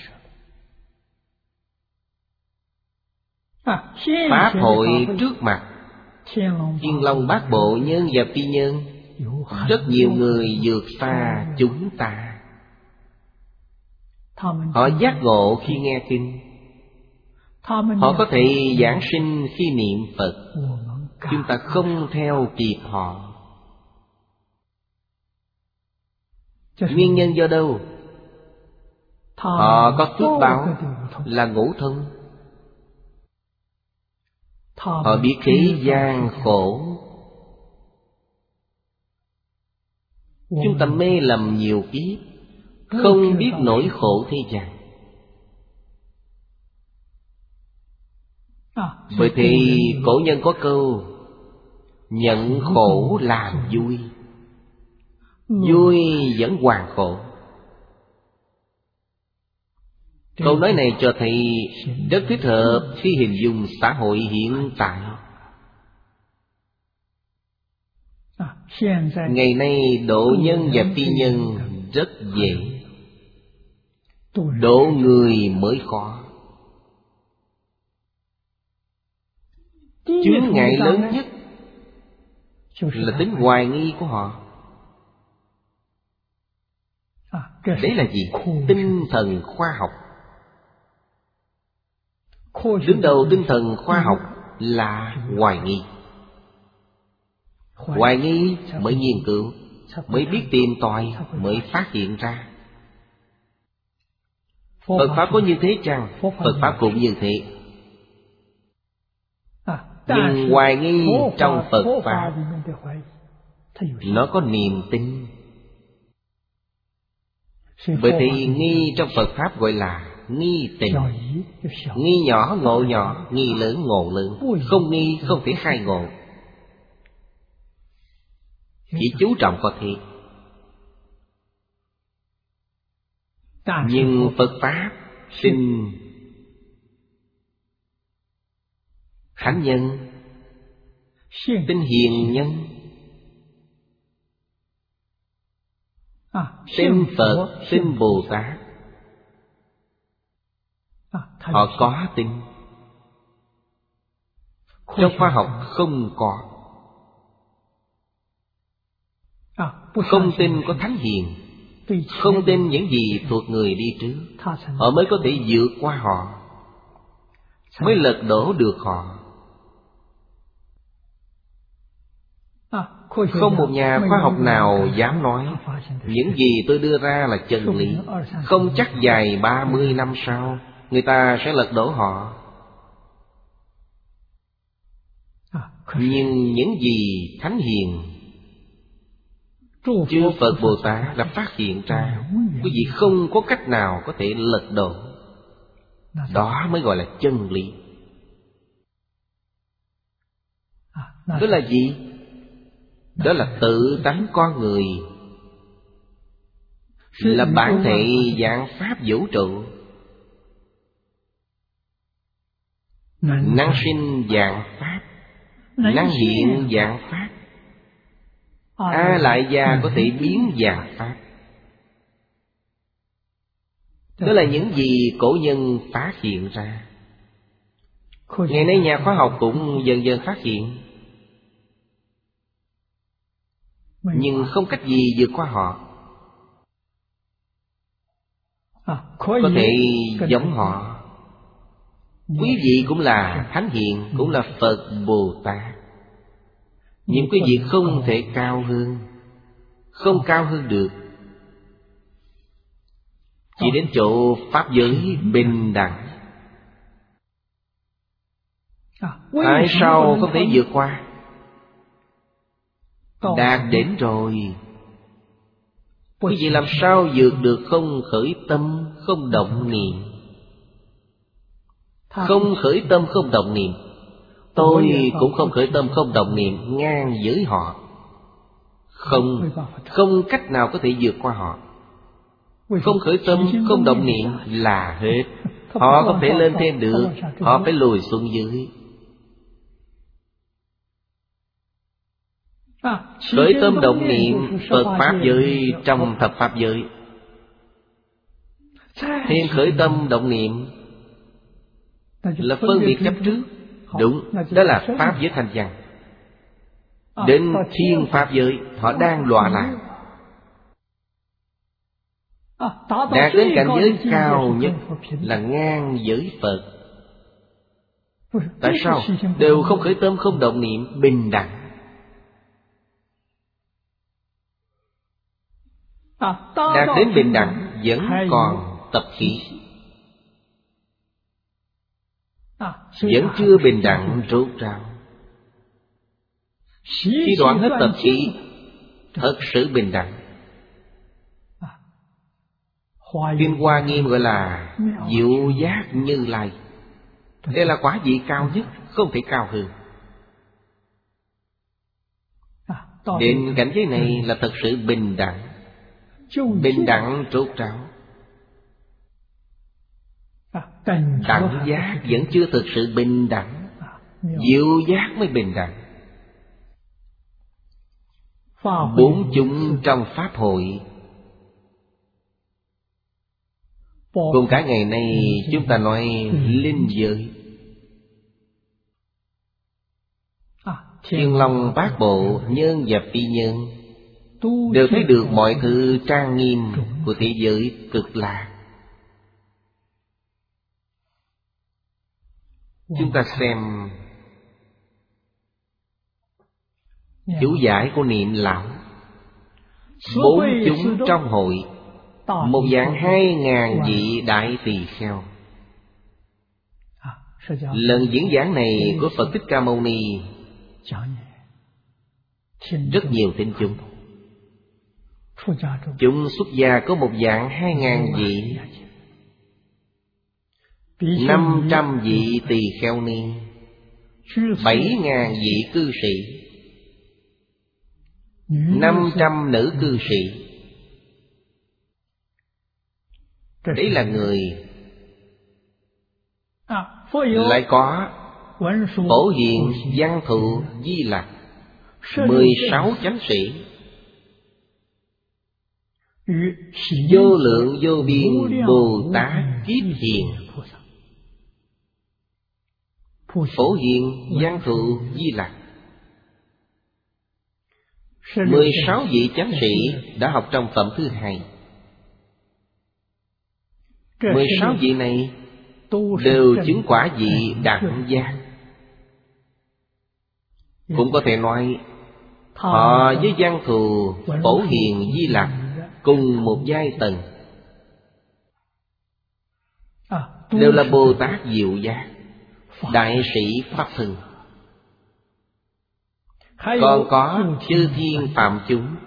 Pháp hội trước mặt Thiên Long Bát Bộ nhân và phi nhân, rất nhiều người vượt xa chúng ta. Họ giác ngộ khi nghe kinh, họ có thể giảng sinh khi niệm Phật. Chúng ta không theo kịp họ. Nguyên nhân do đâu? Họ có phước báo là ngũ thông. Họ biết thế gian khổ. Chúng ta mê lầm nhiều kiếp, không biết nỗi khổ thế gian. Bởi thì cổ nhân có câu nhận khổ làm vui, vui vẫn hoàn khổ. Câu nói này cho thấy rất thích hợp khi hình dung xã hội hiện tại. Ngày nay độ nhân và phi nhân rất dễ, độ người mới khó. Chướng ngại lớn nhất là tính hoài nghi của họ. Đấy là gì? Tinh thần khoa học. Đứng đầu tinh thần khoa học là hoài nghi. Hoài nghi mới nghiên cứu, mới biết tìm tòi, mới phát hiện ra. Phật Pháp có như thế chăng? Phật Pháp cũng như thế. Nhưng hoài nghi trong Phật Pháp, nó có niềm tin. Bởi thì nghi trong Phật Pháp gọi là nghi tình. Nghi nhỏ ngộ nhỏ, nghi lớn ngộ lớn. Không nghi không thể khai ngộ. Chỉ chú trọng có thế. Nhưng Phật Pháp tin thánh nhân, tin hiền nhân, tin Phật, tin Bồ Tát. Họ có tin. Trong khoa học không có. Không tin có thánh hiền, không tin những gì thuộc người đi trước, họ mới có thể vượt qua họ, mới lật đổ được họ. Không một nhà khoa học nào dám nói những gì tôi đưa ra là chân lý. Không chắc dài 30 năm sau người ta sẽ lật đổ họ. Nhưng những gì thánh hiền, chư Phật Bồ Tát đã phát hiện ra, quý vị không có cách nào có thể lật đổ. Đó mới gọi là chân lý. Đó là gì? Đó là tự tánh con người, là bản thể vạn pháp vũ trụ, năng sinh vạn pháp, năng hiện vạn pháp. A Lại Gia có thể biến vạn pháp. Đó là những gì cổ nhân phát hiện ra. Ngày nay nhà khoa học cũng dần dần phát hiện, nhưng không cách gì vượt qua họ. Có thể giống họ. Quý vị cũng là thánh hiền, cũng là Phật Bồ Tát, nhưng quý vị không thể cao hơn, không cao hơn được. Chỉ đến chỗ pháp giới bình đẳng. Tại sao không thể vượt qua? Đạt đến rồi, quý vị làm sao vượt được không khởi tâm, không động niệm? Không khởi tâm, không động niệm. Tôi cũng không khởi tâm, không động niệm ngang với họ. Không cách nào có thể vượt qua họ. Không khởi tâm, không động niệm là hết. Họ không thể lên thêm được, họ phải lùi xuống dưới. Khởi tâm động niệm Phật Pháp giới trong thập Pháp giới. Thêm khởi tâm động niệm là phân biệt chấp trước. Đúng, đó là Pháp giới thanh văn. Đến thiên Pháp giới họ đang đọa lạc, đạt đến cảnh giới cao nhất là ngang giới Phật. Tại sao? Đều không khởi tâm không động niệm, bình đẳng. Đạt đến bình đẳng vẫn còn tập khí, vẫn chưa bình đẳng rốt ráo. Khi đoạn hết tập khí, thật sự bình đẳng. Kinh Hoa Nghiêm gọi là diệu giác Như Lai. Đây là quả vị cao nhất, không thể cao hơn. Đến cảnh giới này là thật sự bình đẳng. Bình đẳng rốt ráo. Đẳng giác vẫn chưa thực sự bình đẳng, diệu giác mới bình đẳng. Bốn chúng trong Pháp hội. Cùng cả ngày nay chúng ta nói linh giới. Thiên Long Bát Bộ, nhân và phi nhân đều thấy được mọi thứ trang nghiêm của thế giới Cực Lạc. Chúng ta xem chú giải của Niệm Lão. Bốn chúng trong hội, một dạng 2000 vị đại tỳ kheo. Lần diễn giảng này của Phật Thích Ca Mâu Ni rất nhiều tín chúng. Chúng xuất gia có một dạng 2000 vị, 500 vị tỳ kheo ni, 7000 vị cư sĩ, 500 nữ cư sĩ. Đấy là người. Lại có Phổ Hiền, Văn Thù, Di Lặc, 16 chánh sĩ, vô lượng vô biên Bồ Tát Kiết Hiền. Phổ Hiền, Văn Thù, Di Lặc, 16 vị chánh sĩ đã học trong phẩm thứ hai. 16 vị này đều chứng quả vị đẳng giác. Cũng có thể nói họ với Văn Thù, Phổ Hiền, Di Lặc cùng một giai tầng, đều là Bồ Tát diệu giác, đại sĩ Pháp thân. Còn có chư thiên phạm chúng,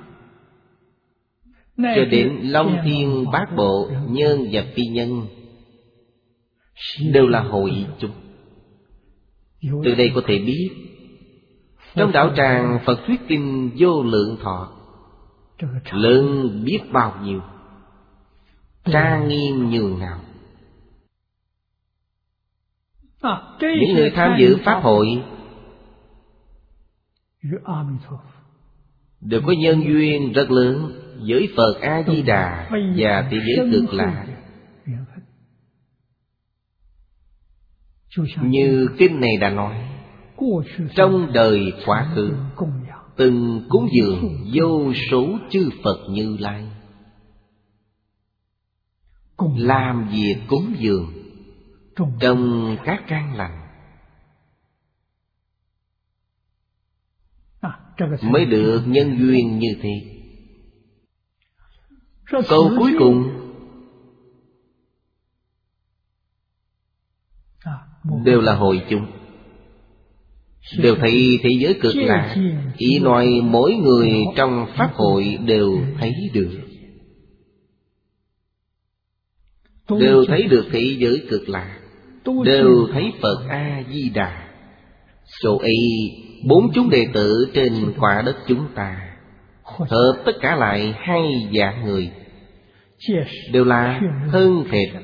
cho đến Long Thiên Bát Bộ, nhân và phi nhân, đều là hội chúng. Từ đây có thể biết trong đạo tràng Phật thuyết kinh Vô Lượng Thọ lớn biết bao nhiêu, trang nghiêm nhường nào. Những người tham dự Pháp hội đều có nhân duyên rất lớn với Phật A-di-đà và thế giới Cực Lạc. Như kinh này đã nói, trong đời quá khứ từng cúng dường vô số chư Phật Như Lai. Làm việc cúng dường trong các căn lành mới được nhân duyên như thế. Câu cuối cùng đều là hội chúng, đều thấy thế giới Cực Lạc. Ý nói mỗi người trong Pháp hội đều thấy được, đều thấy được thế giới Cực Lạc, đều thấy Phật A-di-đà. Chỗ ấy 4 chúng đệ tử trên quả đất chúng ta hợp tất cả lại 2 vạn người, đều là thân thịt.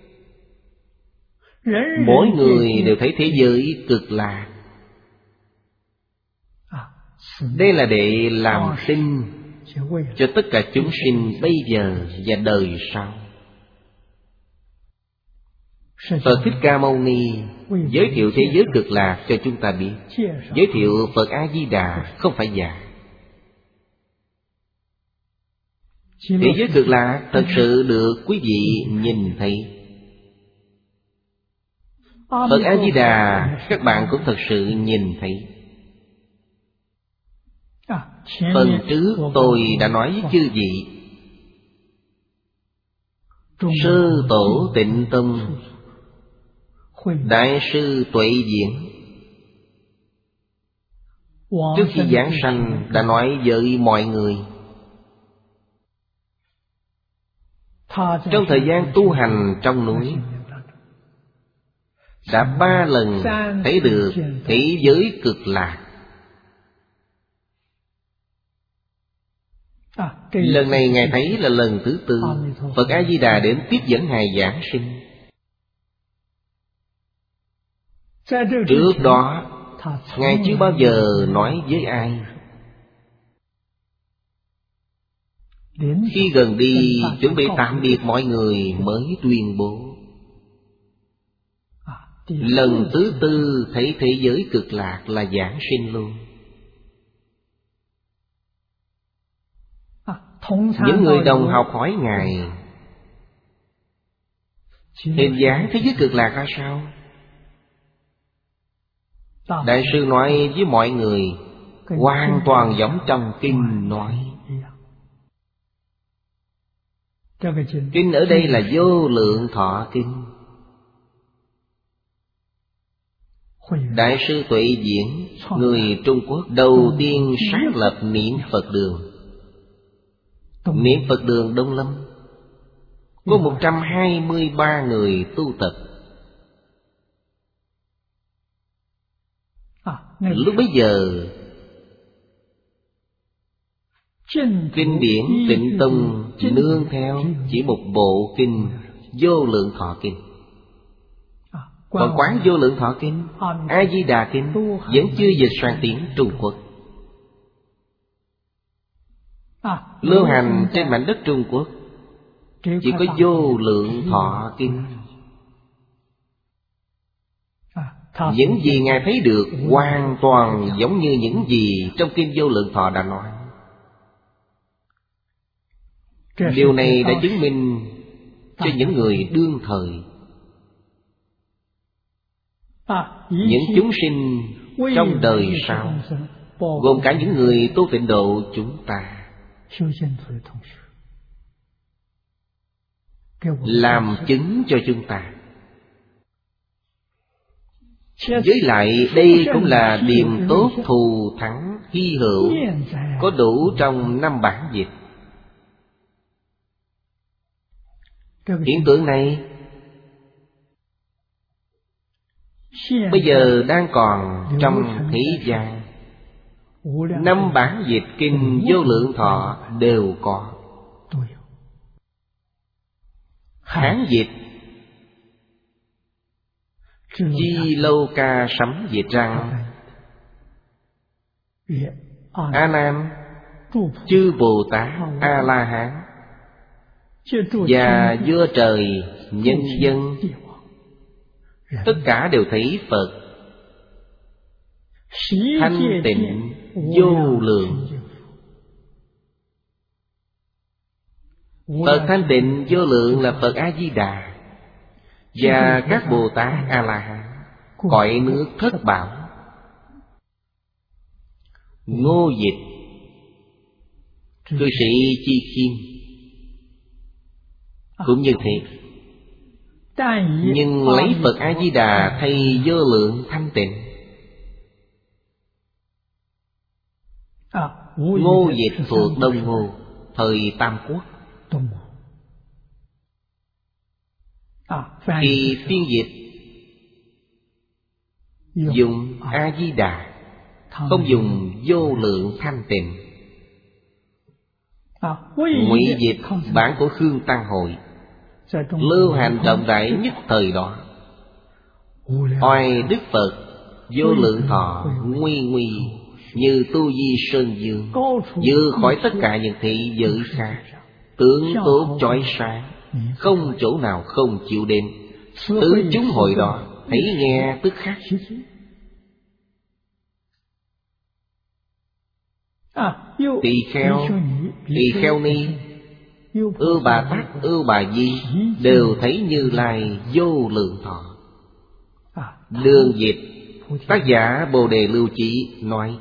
Mỗi người đều thấy thế giới cực lạc. Đây là để làm tin cho tất cả chúng sinh bây giờ và đời sau. Phật Thích Ca Mâu Ni giới thiệu thế giới cực lạc cho chúng ta biết. Giới thiệu Phật A-di-đà không phải giả. Thế giới cực lạc thật sự được quý vị nhìn thấy. Phật A-di-đà các bạn cũng thật sự nhìn thấy. Phần trước tôi đã nói với chư vị, Sư Tổ Tịnh Tông, Đại sư Tuệ Diễn trước khi giảng sanh đã nói với mọi người, trong thời gian tu hành trong núi đã 3 lần thấy được thế giới cực lạc. Lần này Ngài thấy là lần thứ 4. Phật A-di-đà đến tiếp dẫn Ngài giảng sinh. Trước đó Ngài chưa bao giờ nói với ai. Khi gần đi chuẩn bị tạm biệt mọi người mới tuyên bố. Lần thứ 4 thấy thế giới cực lạc là giảng sinh luôn. Những người đồng học hỏi Ngài, hình dáng thế giới cực lạc ra sao? Đại sư nói với mọi người hoàn toàn giống trong kinh nói. Kinh ở đây là Vô Lượng Thọ Kinh. Đại sư Tuệ Diễn, người Trung Quốc đầu tiên sáng lập niệm Phật đường. Niệm Phật đường Đông Lâm có 123 người tu tập. Lúc bấy giờ kinh điển Tịnh Tông nương theo chỉ một bộ kinh Vô Lượng Thọ Kinh. Còn Quán Vô Lượng Thọ Kinh, A-di-đà Kinh vẫn chưa dịch sang tiếng Trung Quốc. Lưu hành trên mảnh đất Trung Quốc chỉ có Vô Lượng Thọ Kinh. Những gì Ngài thấy được hoàn toàn giống như những gì trong kinh Vô Lượng Thọ đã nói. Điều này đã chứng minh cho những người đương thời, những chúng sinh trong đời sau, gồm cả những người tu tịnh độ chúng ta, làm chứng cho chúng ta. Với lại đây cũng là điềm tốt thù thắng hy hữu, có đủ trong 5 bản dịch. Hiện tượng này bây giờ đang còn trong thế gian. 5 bản dịch kinh Vô Lượng Thọ đều có. Hán dịch Chi Lâu Ca Sấm dịch rằng: A Nan, chư Bồ Tát A La Hán và vua trời nhân dân tất cả đều thấy Phật thanh tịnh vô lượng. Phật thanh tịnh vô lượng là Phật A-di-đà và các Bồ Tát A-la-hán, cõi nước thất bảo. Ngô Dịch, cư sĩ Chi Khiêm cũng như thế. Nhưng lấy Phật A-di-đà thay vô lượng thanh tịnh. Ngô Dịch thuộc Đông Ngô, thời Tam Quốc. Khi phiên dịch dùng A-di-đà, không dùng vô lượng thanh tịnh. Ngụy dịch bản của Khương Tăng Hội lưu hành rộng rãi nhất thời đó. Oai Đức Phật vô lượng thọ nguy nguy như tu di sơn dương, vượt khỏi tất cả những thị giới khác, tướng tốt chói sáng, không chỗ nào không chịu đến. Tứ chúng hội đó thấy nghe tức khắc. Tỳ kheo ni, Ưu Bà Tát, Ưu Bà Di đều thấy Như Lai vô lượng thọ. Đường dịch tác giả Bồ Đề Lưu Chỉ nói,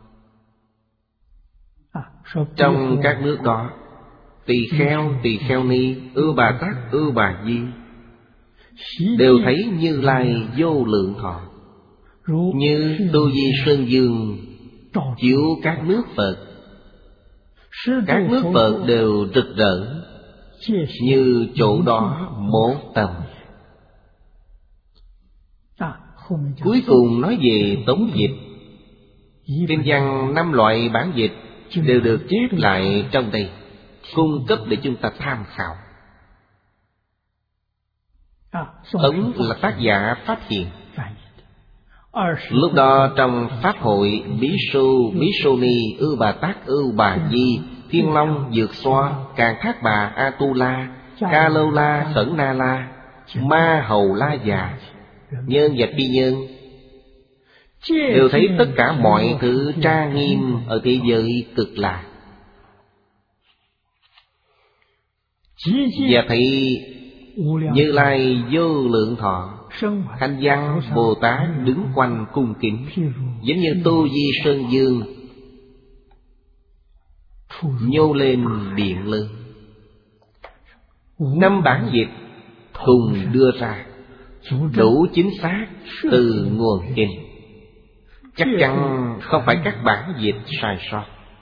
trong các nước đó, tỳ kheo ni, Ưu Bà Tát, Ưu Bà Di đều thấy Như Lai vô lượng thọ, như tu di sơn dương chiếu các nước Phật. Các nước Phật đều rực rỡ như chỗ đó một tầm. Cuối cùng nói về tống dịch. Kinh văn 5 loại bản dịch đều được chép lại trong đây, cung cấp để chúng ta tham khảo. Tống là tác giả phát hiện. Lúc đó trong Pháp hội, Bí Su, Bí Su Ni, Ưu Bà Tát, Ưu Bà Di, Thiên Long, Dược Xoa, Càn Thác Bà, A Tu La, Ca Lâu La, Khẩn Na La, Ma Hầu La Già, Nhân và Phi Nhân đều thấy tất cả mọi thứ trang nghiêm ở thế giới Cực Lạc, và thấy Như Lai vô lượng thọ, Thanh Văn Bồ Tát đứng quanh cung kính, giống như tu di sơn dương nhô lên điện lớn. 5 bản dịch cùng đưa ra, đủ chính xác từ nguồn kinh. Chắc chắn không phải các bản dịch sai sót.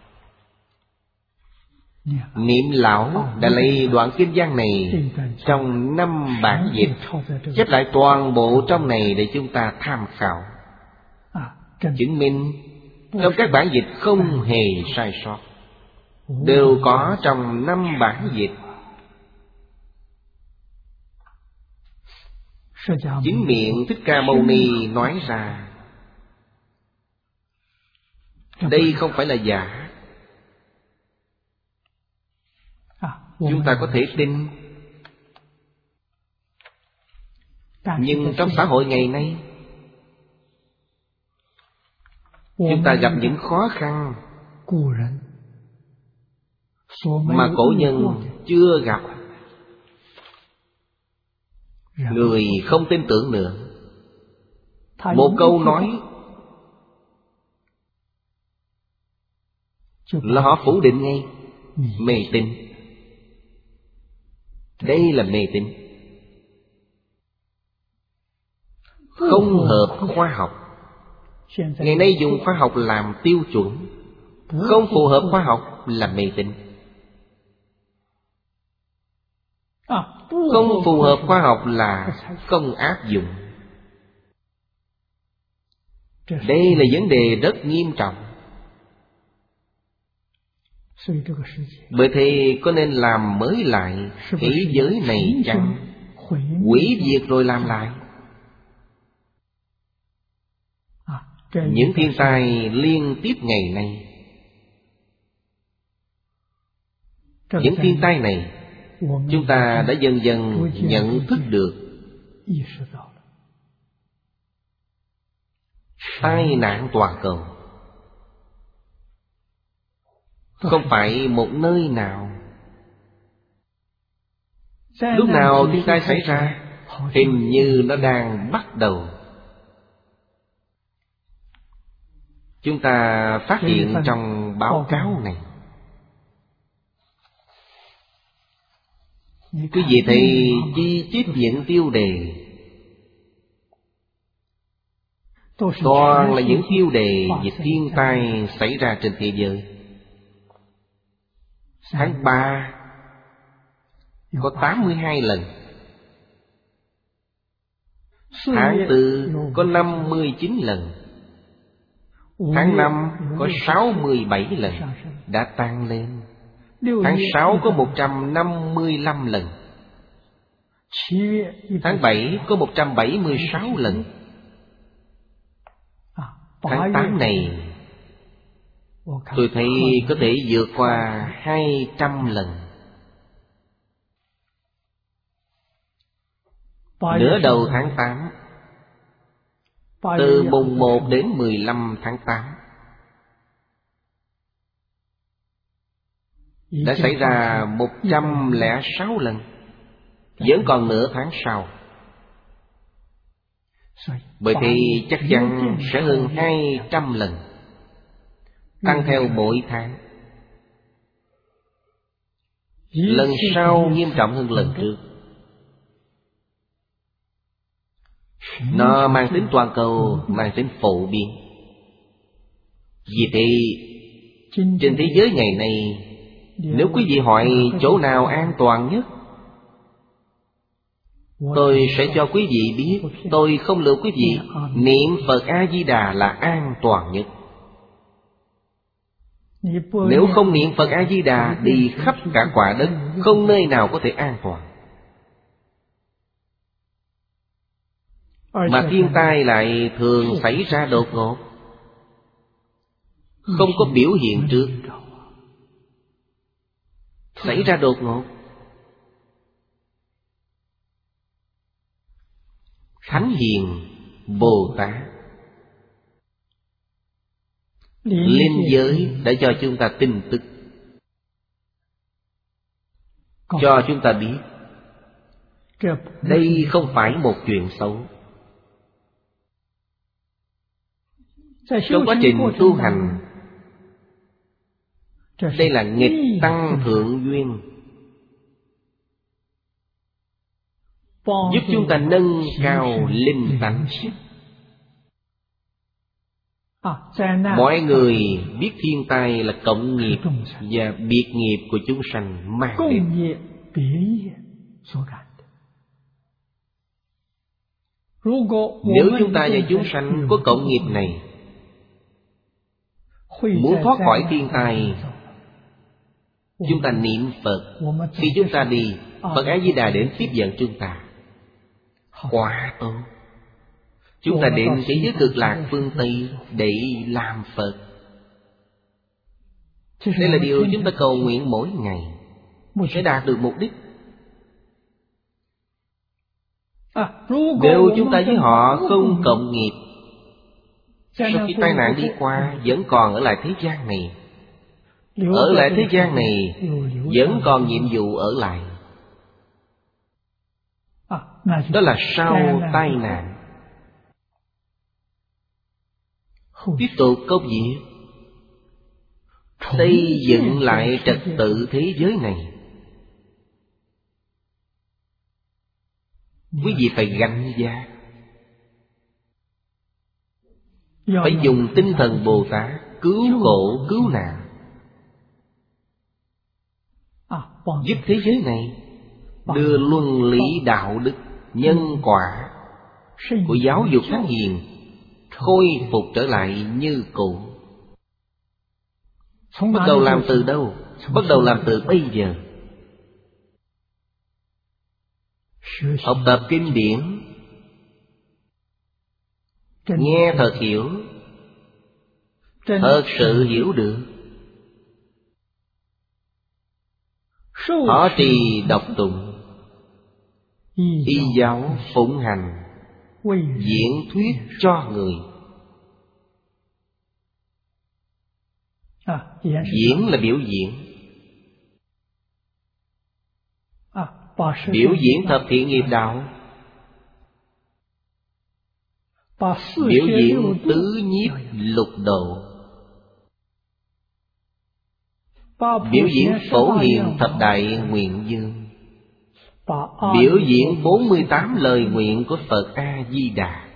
Niệm lão đã lấy đoạn kinh văn này trong 5 bản dịch, chép lại toàn bộ trong này để chúng ta tham khảo, chứng minh trong các bản dịch không hề sai sót, đều có trong 5 bản dịch. Chính miệng Thích Ca Mâu Ni nói ra, đây không phải là giả. Chúng ta có thể tin. Nhưng trong xã hội ngày nay, chúng ta gặp những khó khăn mà cổ nhân chưa gặp. Người không tin tưởng nữa. Một câu nói là họ phủ định ngay. Mê tín. Đây là mê tín, không hợp khoa học. Ngày nay dùng khoa học làm tiêu chuẩn, không phù hợp khoa học là mê tín. Không phù hợp khoa học là không áp dụng. Đây là vấn đề rất nghiêm trọng. Bởi thế có nên làm mới lại thế giới này chăng? Hủy diệt rồi làm lại. Những thiên tai liên tiếp ngày nay, những thiên tai này chúng ta đã dần dần nhận thức được. Tai nạn toàn cầu không phải một nơi nào. Lúc nào thiên tai xảy ra, hình như nó đang bắt đầu. Chúng ta phát hiện trong báo cáo này. Quý vị thấy chi chít những tiêu đề, toàn là những tiêu đề về thiên tai xảy ra trên thế giới. Tháng 3 có 82 lần. Tháng 4 có 59 lần. Tháng 5 có 67 lần. Đã tăng lên. Tháng 6 có 155 lần. Tháng 7 có 176 lần. Tháng 8 này tôi thấy có thể vượt qua 200 lần. Nửa đầu tháng 8, từ mùng 1 đến 15 tháng 8, đã xảy ra 106 lần. Vẫn còn nửa tháng sau. Bởi thì chắc chắn sẽ hơn 200 lần, tăng theo mỗi tháng. Lần sau nghiêm trọng hơn lần trước. Nó mang tính toàn cầu, mang tính phổ biến. Vì thế, trên thế giới ngày nay, nếu quý vị hỏi chỗ nào an toàn nhất, tôi sẽ cho quý vị biết. Tôi không lừa quý vị. Niệm Phật A-di-đà là an toàn nhất. Nếu không niệm Phật A-di-đà, đi khắp cả quả đất, không nơi nào có thể an toàn. Mà thiên tai lại thường xảy ra đột ngột, không có biểu hiện trước, xảy ra đột ngột. Thánh Hiền Bồ Tát linh giới đã cho chúng ta tin tức, cho chúng ta biết đây không phải một chuyện xấu. Trong quá trình tu hành, đây là nghịch tăng thượng duyên, giúp chúng ta nâng cao linh tánh. Mọi người biết thiên tai là cộng nghiệp và biệt nghiệp của chúng sanh mang đến. Nếu chúng ta và chúng sanh có cộng nghiệp này, muốn thoát khỏi thiên tai, chúng ta niệm Phật. Khi chúng ta đi, Phật A-di-đà đến tiếp dẫn chúng ta. Quá tốt. Chúng ta đến thế giới cực lạc phương Tây để làm Phật. Đây là điều chúng ta cầu nguyện mỗi ngày, sẽ đạt được mục đích. Nếu chúng ta với họ không cộng nghiệp, sau khi tai nạn đi qua vẫn còn ở lại thế gian này. Ở lại thế gian này vẫn còn nhiệm vụ ở lại. Đó là sau tai nạn tiếp tục công việc, xây dựng lại trật tự thế giới này. Quý vị phải gánh vác, phải dùng tinh thần Bồ Tát cứu khổ cứu nạn, giúp thế giới này đưa luân lý đạo đức nhân quả của giáo dục Thánh Hiền khôi phục trở lại như cũ. Bắt đầu làm từ đâu? Bắt đầu làm từ bây giờ. Học tập kinh điển, nghe thật hiểu, thật sự hiểu được. Họ trì đọc tụng, y giáo phụng hành, diễn thuyết cho người. Diễn là biểu diễn. Biểu diễn thập thiện nghiệp đạo, biểu diễn tứ nhiếp lục độ, biểu diễn phổ hiền thập đại nguyện dương, biểu diễn 48 lời nguyện của Phật A-di-đà.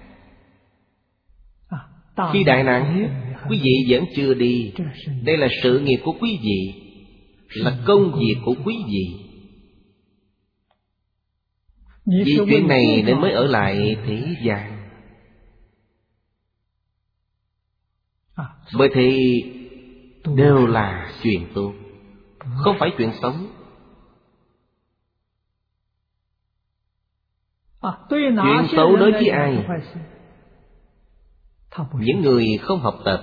Khi đại nạn hết, quý vị vẫn chưa đi. Đây là sự nghiệp của quý vị, là công việc của quý vị. Vì chuyện này nên mới ở lại thế gian. Bởi thì đều là chuyện tốt. không phải chuyện xấu. Chuyện xấu đối với ai? Những người không học tập,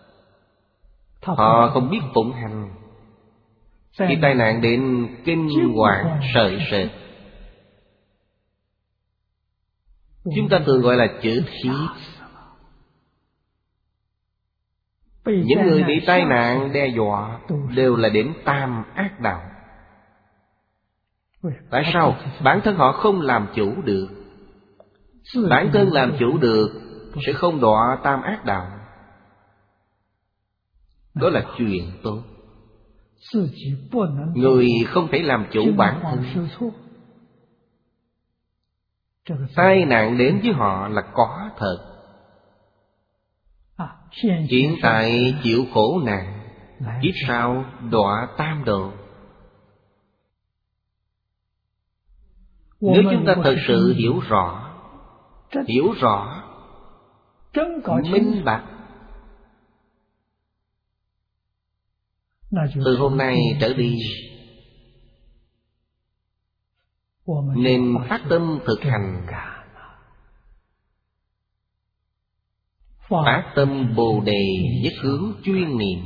họ không biết phụng hành, khi tai nạn đến kinh hoàng sợ sệt. Chúng ta thường gọi là chữ khiếp. Những người bị tai nạn đe dọa đều là đến tam ác đạo. Tại sao? Bản thân họ không làm chủ được. Bản thân làm chủ được sẽ không đọa tam ác đạo. Đó là chuyện tốt. Người không thể làm chủ bản thân, tai nạn đến với họ là có thật. Hiện tại chịu khổ nạn, kiếp sau đọa tam độ. Nếu chúng ta thật sự hiểu rõ, minh bạch, từ hôm nay trở đi nên phát tâm thực hành, phát tâm Bồ Đề nhất hướng chuyên niệm,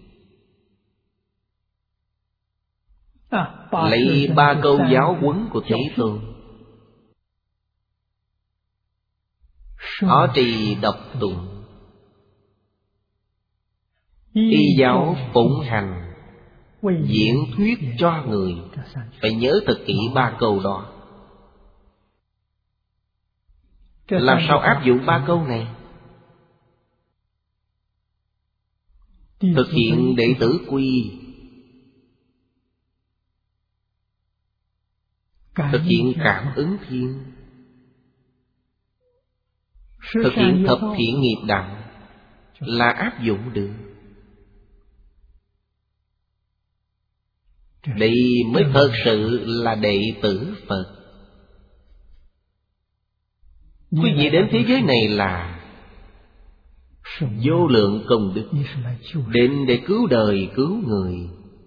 lấy 3 câu giáo huấn của Thế Tôn: họ trì đọc tụng, y giáo phụng hành, diễn thuyết cho người. Phải nhớ thật kỹ 3 câu đó. Làm sao áp dụng 3 câu này? Thực hiện đệ tử quy, thực hiện cảm ứng thiên, thực hiện thập thiện nghiệp đạo là áp dụng được. Đây mới thật sự là đệ tử Phật. Quý vị đến thế giới này là vô lượng công đức, đến để cứu đời cứu người.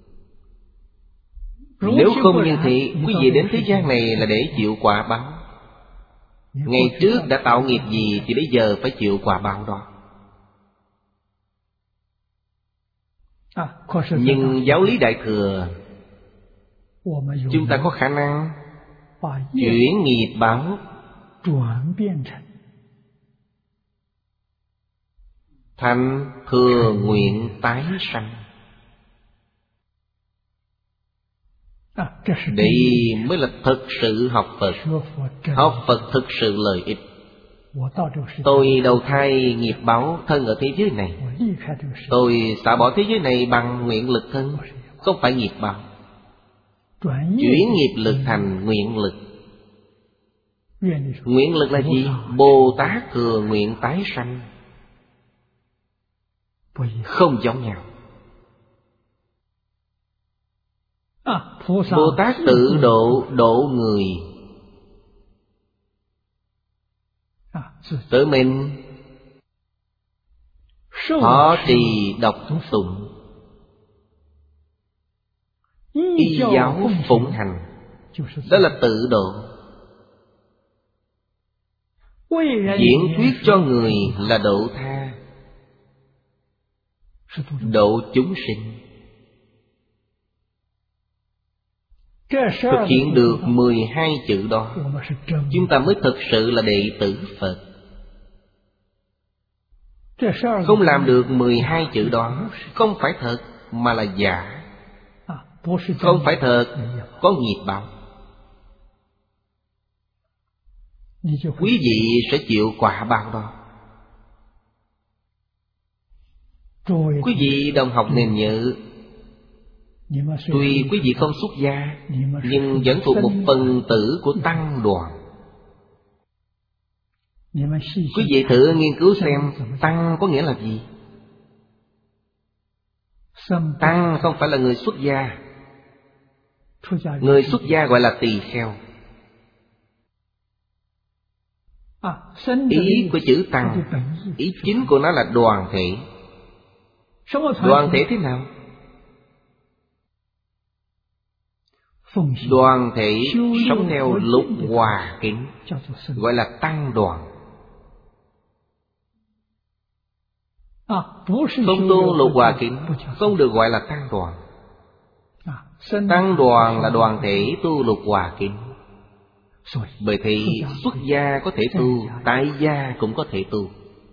Nếu không như thế, quý vị đến thế gian này là để chịu quả báo. Ngày trước đã tạo nghiệp gì thì bây giờ phải chịu quả báo đó. Nhưng giáo lý Đại Thừa, chúng ta có khả năng chuyển nghiệp báo thành thừa nguyện tái sanh. Đây mới là thực sự học Phật. Học Phật thực sự lợi ích. Tôi đầu thai nghiệp báo thân ở thế giới này, tôi xả bỏ thế giới này bằng nguyện lực thân, không phải nghiệp báo. Chuyển nghiệp lực thành nguyện lực. Nguyện lực là gì? Bồ Tát thừa nguyện tái sanh. Không giống nhau. Bồ Tát tự độ, độ người. Tự mình họ trì đọc tụng, y giáo phụng hành, đó là tự độ. Diễn thuyết cho người là độ tha, độ chúng sinh. Thực hiện được 12 chữ đó, chúng ta mới thực sự là đệ tử Phật. Không làm được 12 chữ đó, không phải thật mà là giả. Không phải thật, có nghiệp báo. Quý vị sẽ chịu quả báo đó. Quý vị đồng học nên nhớ, tuy quý vị không xuất gia, nhưng vẫn thuộc một phần tử của tăng đoàn. Quý vị thử nghiên cứu xem tăng có nghĩa là gì. Tăng không phải là người xuất gia. Người xuất gia gọi là tỳ kheo. Ý của chữ tăng, ý chính của nó là đoàn thể. Đoàn thể thế nào? Đoàn thể sống theo lục hòa kính gọi là tăng đoàn. Không tu lục hòa kính không được gọi là tăng đoàn. Tăng đoàn là đoàn thể tu lục hòa kính. Bởi thì xuất gia có thể tu, tại gia cũng có thể tu.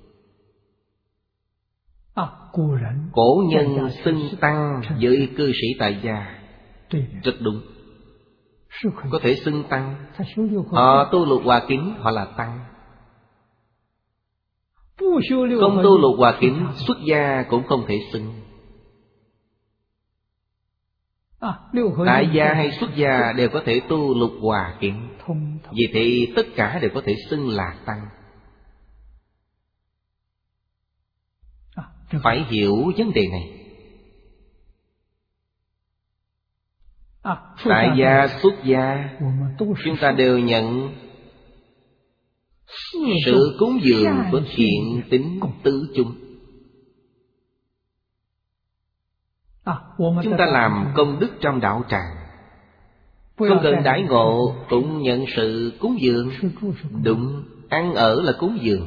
Cổ nhân xưng tăng với cư sĩ tại gia rất đúng. Có thể xưng tăng. Họ tu lục hòa kính, họ là tăng. Không tu lục hòa kính, xuất gia cũng không thể xưng. Tại gia hay xuất gia đều có thể tu lục hòa kính. Vì thì tất cả đều có thể xưng là tăng. Phải hiểu vấn đề này. Tại gia xuất gia chúng ta đều nhận sự cúng dường của thiện tín tứ chúng. Chúng ta làm công đức trong đạo tràng, không cần đãi ngộ cũng nhận sự cúng dường. Đúng, ăn ở là cúng dường.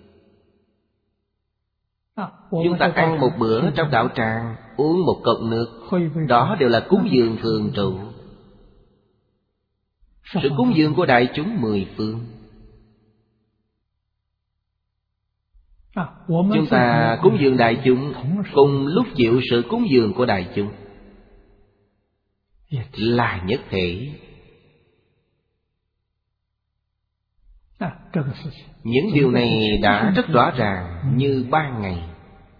Chúng ta ăn một bữa trong đạo tràng, uống một cốc nước, đó đều là cúng dường thường trụ. Sự cúng dường của đại chúng mười phương. Chúng ta cúng dường đại chúng, cùng lúc chịu sự cúng dường của đại chúng, là nhất thể. Những điều này đã rất rõ ràng như ban ngày.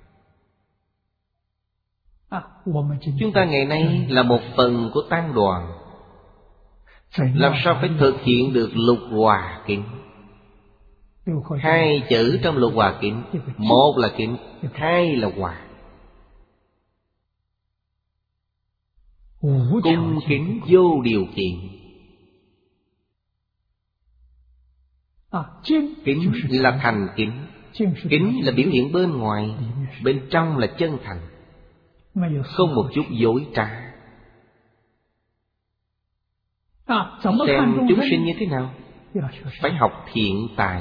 Chúng ta ngày nay là một phần của tăng đoàn. Làm sao phải thực hiện được lục hòa kính? Hai chữ trong lục hòa kính, một là kính, hai là hòa. Cung kính vô điều kiện. Kính là thành kính. Kính là biểu hiện bên ngoài, bên trong là chân thành, không một chút dối trá. Xem chúng sinh như thế nào? Phải học thiện tài.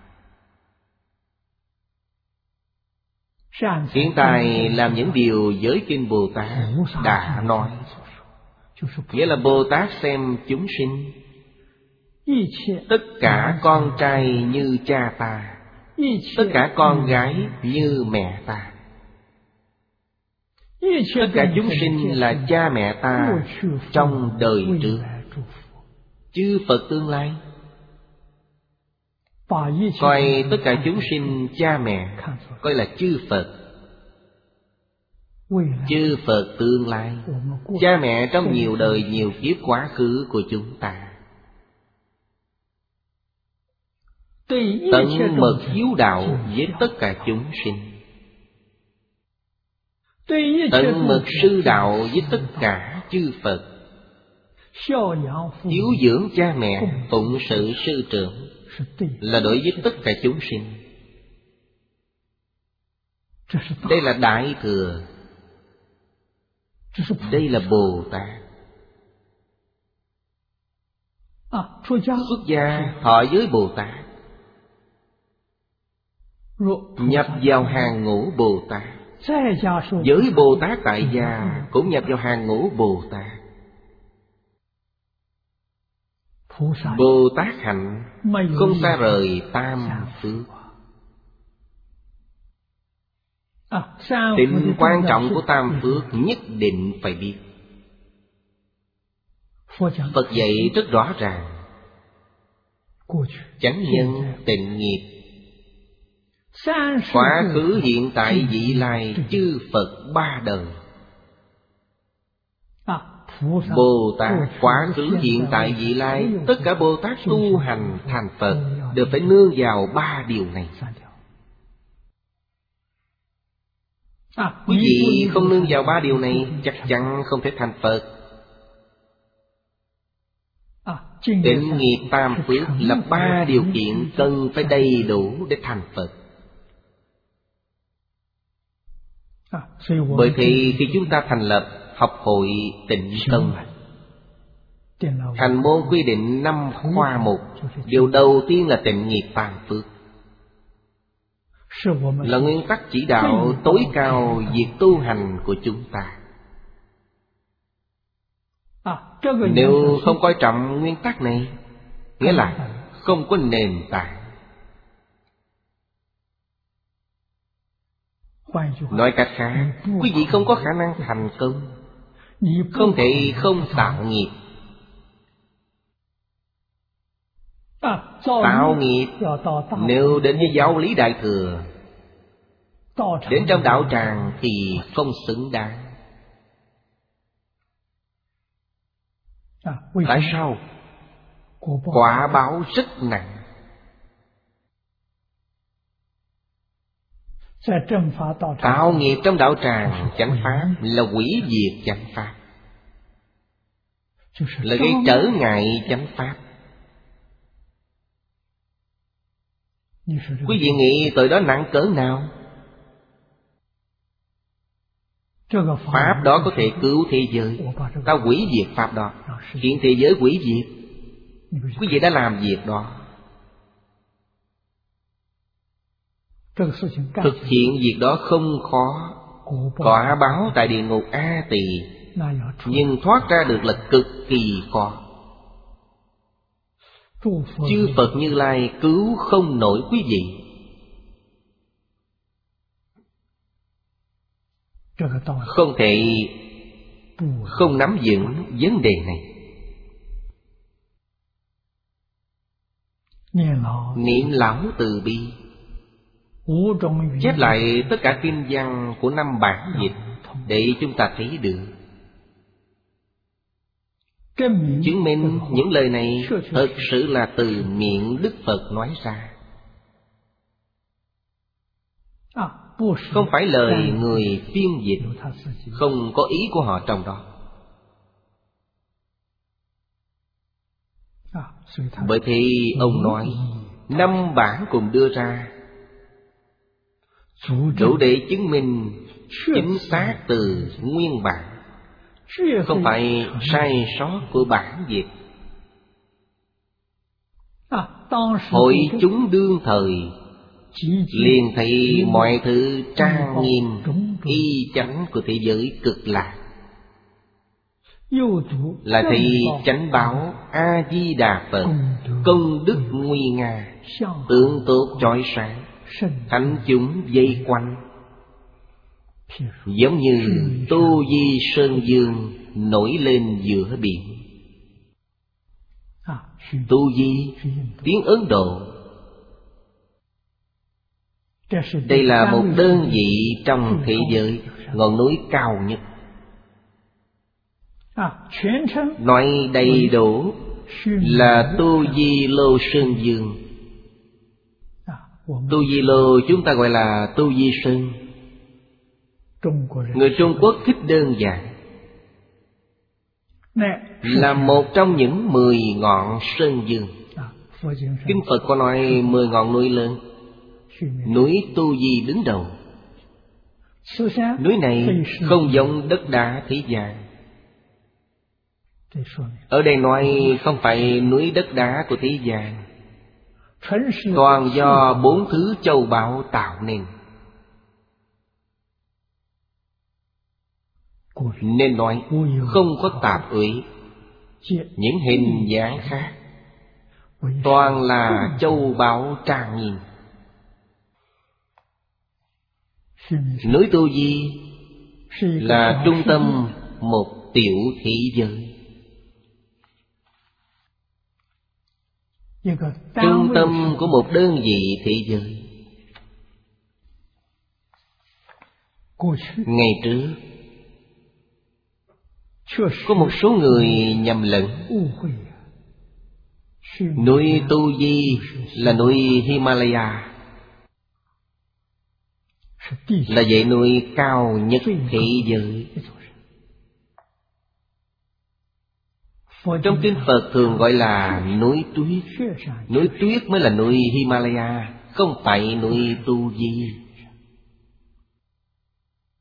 Thiện tài làm những điều giới kinh Bồ Tát đã nói. Nghĩa là Bồ Tát xem chúng sinh, tất cả con trai như cha ta, tất cả con gái như mẹ ta. Tất cả chúng sinh là cha mẹ ta trong đời trước, chư Phật tương lai. Coi tất cả chúng sinh cha mẹ coi là chư Phật. Chư Phật tương lai, cha mẹ trong nhiều đời nhiều kiếp quá khứ của chúng ta. Tận mật hiếu đạo với tất cả chúng sinh, tận mật sư đạo với tất cả chư Phật. Hiếu dưỡng cha mẹ, phụng sự sư trưởng là đối với tất cả chúng sinh. Đây là Đại Thừa. Đây là Bồ Tát. Xuất gia thọ giới Bồ Tát, nhập vào hàng ngũ Bồ Tát. Giới Bồ Tát tại gia cũng nhập vào hàng ngũ Bồ Tát. Bồ Tát hạnh không xa rời tam phước. Tính quan trọng của tam phước nhất định phải biết. Phật dạy rất rõ ràng. Chánh nhân tịnh nghiệp, quá khứ hiện tại vị lai chư Phật ba đời. Bồ Tát quá khứ hiện tại vị lai, tất cả Bồ Tát tu hành thành Phật đều phải nương vào ba điều này. Quý vị không nương vào ba điều này chắc chắn không thể thành Phật. Tịnh nghiệp tam phước là ba điều kiện cần phải đầy đủ để thành Phật. Bởi thì khi chúng ta thành lập học hội Tịnh Tông, Hành môn quy định 5 khoa mục. Điều đầu tiên là tịnh nghiệp phàm phước, là nguyên tắc chỉ đạo tối cao việc tu hành của chúng ta. Nếu không coi trọng nguyên tắc này, nghĩa là không có nền tảng. Nói cách khác, quý vị không có khả năng thành công, không thể không tạo nghiệp. Tạo nghiệp nếu đến với giáo lý Đại Thừa, đến trong đạo tràng thì không xứng đáng. Tại sao? Quả báo rất nặng. Tạo nghiệp trong đạo tràng chánh pháp là hủy diệt chánh pháp, là gây trở ngại chánh pháp. Quý vị nghĩ tội đó nặng cỡ nào? Pháp đó có thể cứu thế giới, ta hủy diệt pháp đó, khiến thế giới hủy diệt. Quý vị đã làm việc đó. Thực hiện việc đó không khó, quả báo tại địa ngục A Tỳ, nhưng thoát ra được là cực kỳ khó. Chư Phật Như Lai cứu không nổi quý vị. Không thể không nắm vững vấn đề này. Niệm lão từ bi, chép lại tất cả kinh văn của 5 bản dịch để chúng ta thấy được, chứng minh những lời này thật sự là từ miệng Đức Phật nói ra, không phải lời người phiên dịch, không có ý của họ trong đó. Bởi thế ông nói 5 bản cùng đưa ra, đủ để chứng minh chính xác từ nguyên bản, không phải sai sót của bản dịch. Hội chúng đương thời liền thấy mọi thứ trang nghiêm y chánh của thế giới cực lạc, là thấy chánh báo A Di Đà Phật công đức nguy nga, tượng tốt chói sáng, thánh chúng vây quanh, giống như Tu Di Sơn Dương nổi lên giữa biển. Tu Di tiếng Ấn Độ, đây là một đơn vị trong thế giới, ngọn núi cao nhất. Nói đầy đủ là Tu Di Lô Sơn Dương. Tu Di Lô chúng ta gọi là Tu Di Sơn. Người Trung Quốc thích đơn giản, là một trong những 10 ngọn sơn dương. Kinh Phật có nói 10 ngọn núi lớn, núi Tu Di đứng đầu. Núi này không giống đất đá thế gian. Ở đây nói không phải núi đất đá của thế gian, toàn do 4 thứ châu báu tạo nên. Nên nói không có tạp uy, những hình dáng khác, toàn là châu báu trang nghiêm. Núi Tu Di là trung tâm một tiểu thế giới, trung tâm của một đơn vị thế giới. Ngày trước có một số người nhầm lẫn, núi Tu Di là núi Himalaya, là dãy núi cao nhất thế giới. Trong kinh Phật thường gọi là núi tuyết. Núi tuyết mới là núi Himalaya, không phải núi Tu Di.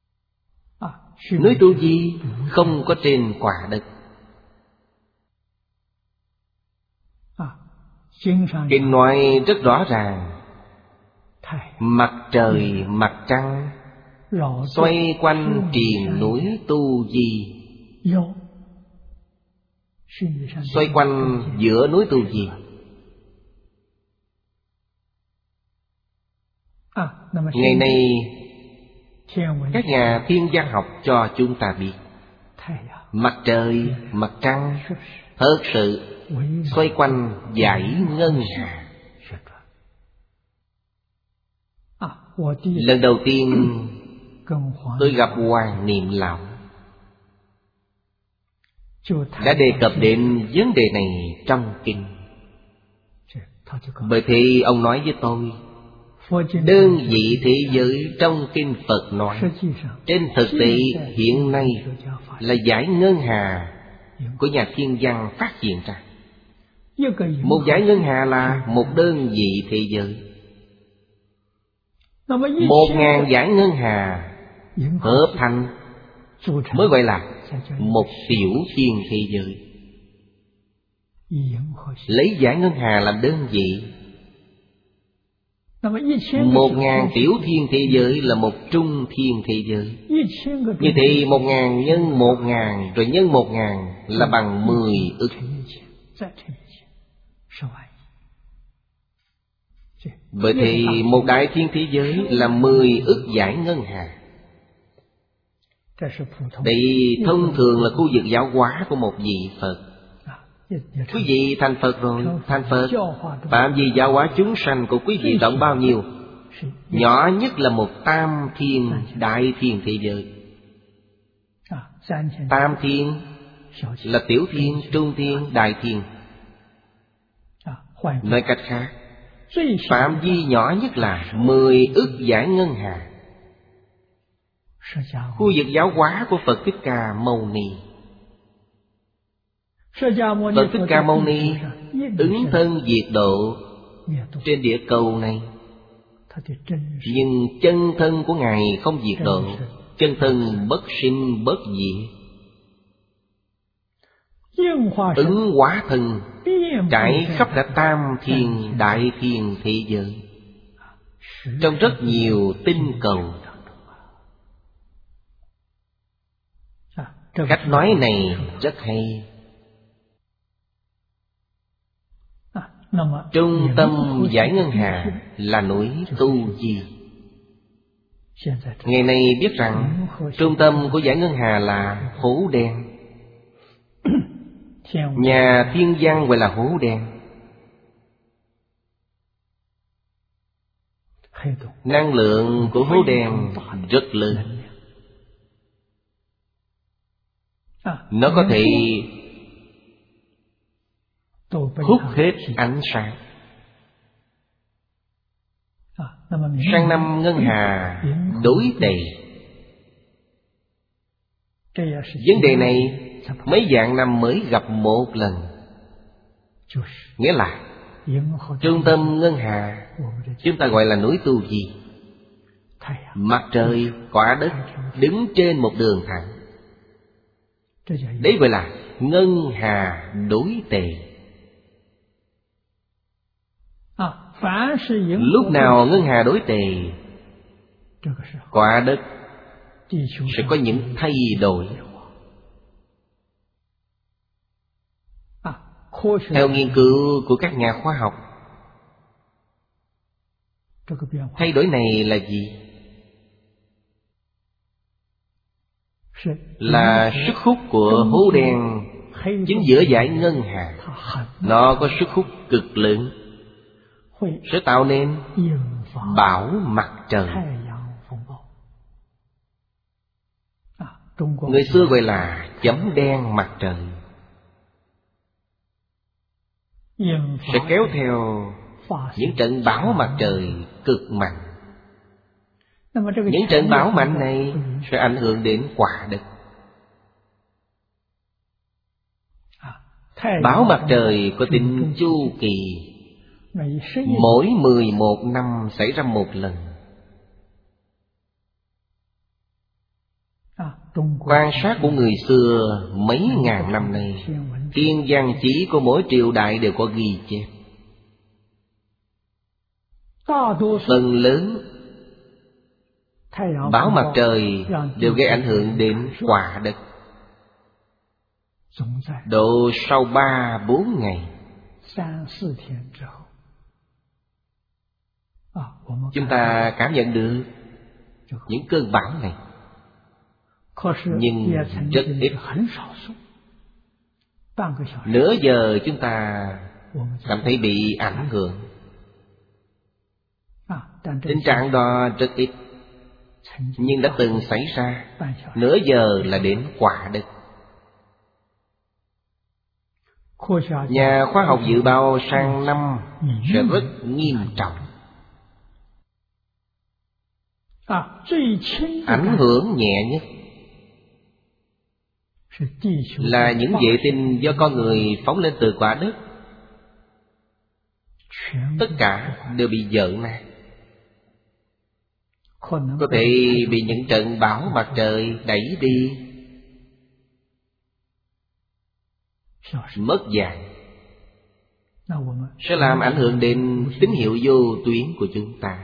Núi Tu Di không có trên quả đất. Kinh nói rất rõ ràng, mặt trời, mặt trăng xoay quanh triền núi Tu Di, xoay quanh giữa núi Tu Di. Ngày nay các nhà thiên văn học cho chúng ta biết, mặt trời, mặt trăng thật sự xoay quanh dải ngân hà. Lần đầu tiên tôi gặp Hoàng Niệm Lão đã đề cập đến vấn đề này trong kinh. Bởi thì ông nói với tôi, đơn vị thế giới trong kinh Phật nói, trên thực tế hiện nay là dải ngân hà của nhà thiên văn phát hiện ra. Một dải ngân hà là một đơn vị thế giới. 1000 dải ngân hà hợp thành mới gọi là một tiểu thiên thế giới. Lấy dải ngân hà làm đơn vị, 1000 tiểu thiên thế giới là một trung thiên thế giới. Như thế 1000 nhân 1000 rồi nhân 1000 là bằng 10 ức. Bởi thì một đại thiên thế giới là 10 ức dải ngân hà. Đây thông thường là khu vực giáo hóa của một vị Phật. Quý vị thành Phật rồi, thành Phật, phạm vi giáo hóa chúng sanh của quý vị rộng bao nhiêu? Nhỏ nhất là một tam thiên đại thiên thế giới. Tam thiên là tiểu thiên, trung thiên, đại thiên. Nói cách khác, phạm vi nhỏ nhất là 10 ức dải ngân hà. Khu vực giáo hóa của Phật Thích Ca Mâu Ni. Phật Thích Ca Mâu Ni ứng thân diệt độ trên địa cầu này, nhưng chân thân của Ngài không diệt độ, chân thân bất sinh bất diệt. Ứng hóa thân trải khắp cả tam thiên đại thiên thế giới, trong rất nhiều tinh cầu. Cách nói này rất hay. Trung tâm dải ngân hà là núi Tu Di. Ngày nay biết rằng trung tâm của dải ngân hà là hố đen. Nhà thiên văn gọi là hố đen. Năng lượng của hố đen rất lớn. Nó có thể hút hết ánh sáng. Sang năm ngân hà đối tề. Vấn đề này mấy vạn năm mới gặp một lần. Nghĩa là trung tâm ngân hà chúng ta gọi là núi Tu Di. Mặt trời, quả đất đứng trên một đường thẳng. Đấy gọi là ngân hà đối tề. Lúc nào ngân hà đối tề, quả đất sẽ có những thay đổi. Theo nghiên cứu của các nhà khoa học, thay đổi này là gì? Là sức hút của hố đen chính giữa dải ngân hà. Nó có sức hút cực lớn, sẽ tạo nên bão mặt trời. Người xưa gọi là chấm đen mặt trời. Sẽ kéo theo những trận bão mặt trời cực mạnh. Những trận bão mạnh này sẽ ảnh hưởng đến quả đất. Bão mặt trời có tính chu kỳ, mỗi 11 năm xảy ra một lần. Quan sát của người xưa mấy ngàn năm nay, thiên văn chỉ của mỗi triều đại đều có ghi chép. Phần lớn bão mặt trời đều gây ảnh hưởng đến quả đất. Độ sau 3-4 ngày, chúng ta cảm nhận được những cơn bão này, nhưng rất ít. Nửa giờ chúng ta cảm thấy bị ảnh hưởng. Tình trạng đó rất ít, nhưng đã từng xảy ra. Nửa giờ là đến quả đất. Nhà khoa học dự báo sang năm sẽ rất nghiêm trọng. Ảnh hưởng nhẹ nhất là những vệ tinh do con người phóng lên từ quả đất. Tất cả đều bị vỡ nát. Có thể bị những trận bão mặt trời đẩy đi, mất dạng, sẽ làm ảnh hưởng đến tín hiệu vô tuyến của chúng ta.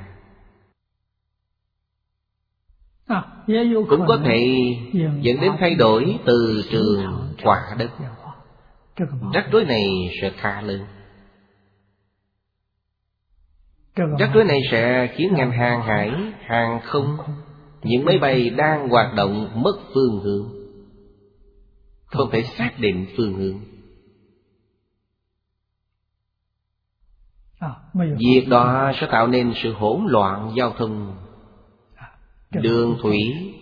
Cũng có thể dẫn đến thay đổi từ trường quả đất. Rắc rối này sẽ khá lớn. Rắc rối này sẽ khiến ngành hàng hải, hàng không, những máy bay đang hoạt động mất phương hướng, không thể xác định phương hướng. Việc đó sẽ tạo nên sự hỗn loạn giao thông đường thủy,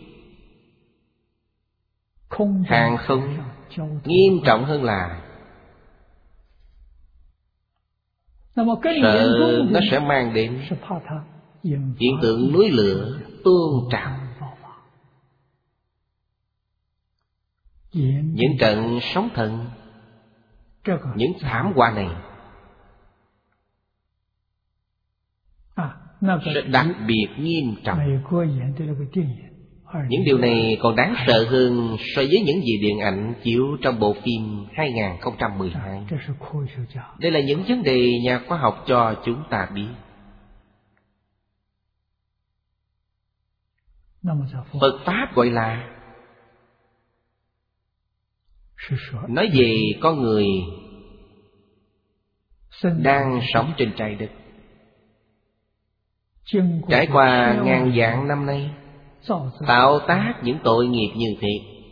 hàng không. Nghiêm trọng hơn là sợ nó sẽ mang đến hiện tượng núi lửa tuôn trào, những trận sóng thần. Những thảm họa này sẽ đặc biệt nghiêm trọng. Những điều này còn đáng sợ hơn so với những gì điện ảnh chiếu trong bộ phim 2012. Đây là những vấn đề nhà khoa học cho chúng ta biết. Phật Pháp gọi là nói về con người đang sống trên trái đất, trải qua ngàn vạn năm nay, tạo tác những tội nghiệp như thế.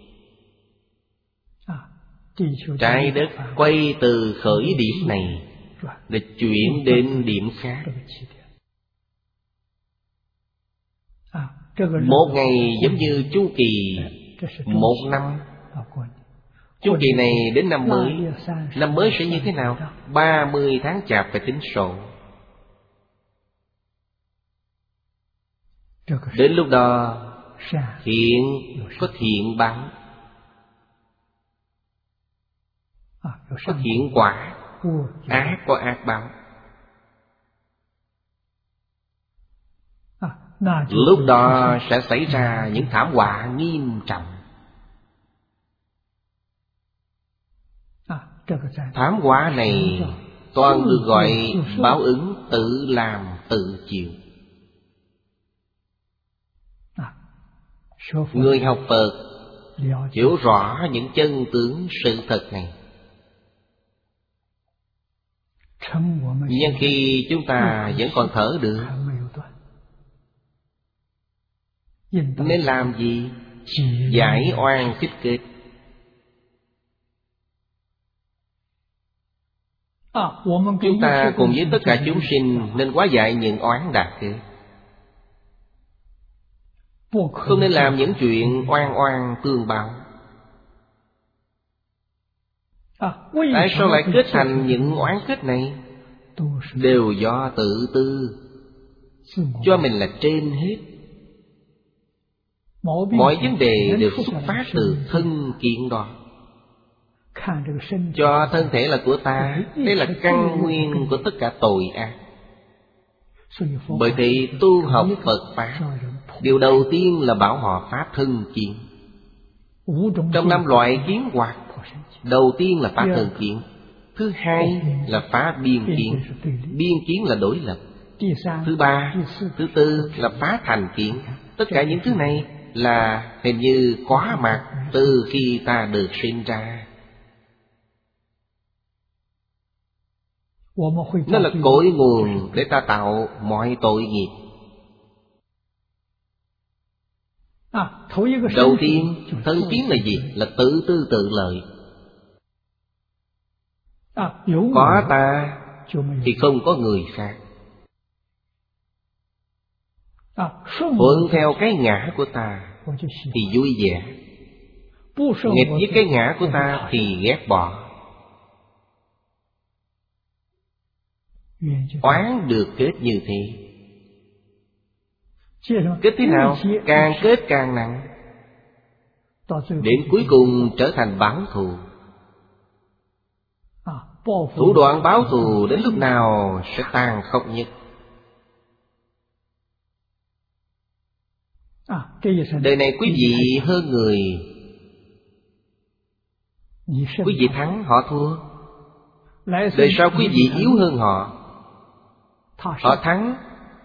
Trái đất quay từ khởi điểm này để chuyển đến điểm khác. Một ngày giống như chu kỳ một năm. Chu kỳ này đến năm mới. Năm mới sẽ như thế nào? 30 tháng Chạp phải tính sổ. Đến lúc đó thiện có thiện báo, có thiện quả, ác có ác báo. Lúc đó sẽ xảy ra những thảm họa nghiêm trọng. Thảm họa này toàn được gọi báo ứng tự làm tự chịu. Người học Phật hiểu rõ những chân tướng sự thật này, nhưng khi chúng ta vẫn còn thở được, nên làm gì? Giải oan kích kết. Chúng ta cùng với tất cả chúng sinh nên hóa giải những oán đạt kết. Không nên làm những chuyện oan oan tương báo. Tại sao lại kết thành những oán kết này? Đều do tự tư, cho mình là trên hết. Mọi vấn đề đều xuất phát từ thân kiện đó. Cho thân thể là của ta, đây là căn nguyên của tất cả tội ác. Bởi thì tu học Phật Pháp, điều đầu tiên là bảo họ phá thân kiến. Trong 5 loại kiến hoạt, đầu tiên là phá thân kiến, thứ hai là phá biên kiến. Biên kiến là đối lập, thứ ba, thứ tư là phá thành kiến. Tất cả những thứ này là hình như khóa mặt từ khi ta được sinh ra. Nó là cội nguồn để ta tạo mọi tội nghiệp. Đầu tiên, thân kiến là gì? Là tự tư tự lợi. Có ta thì không có người khác. Thuận theo cái ngã của ta thì vui vẻ, nghịch với cái ngã của ta thì ghét bỏ. Oán được kết như thế. Kết thế nào? Càng kết càng nặng, đến cuối cùng trở thành báo thù. Thủ đoạn báo thù đến lúc nào sẽ tàn khốc nhất. Đời này quý vị hơn người, quý vị thắng họ thua. Đời sau quý vị yếu hơn họ, họ thắng.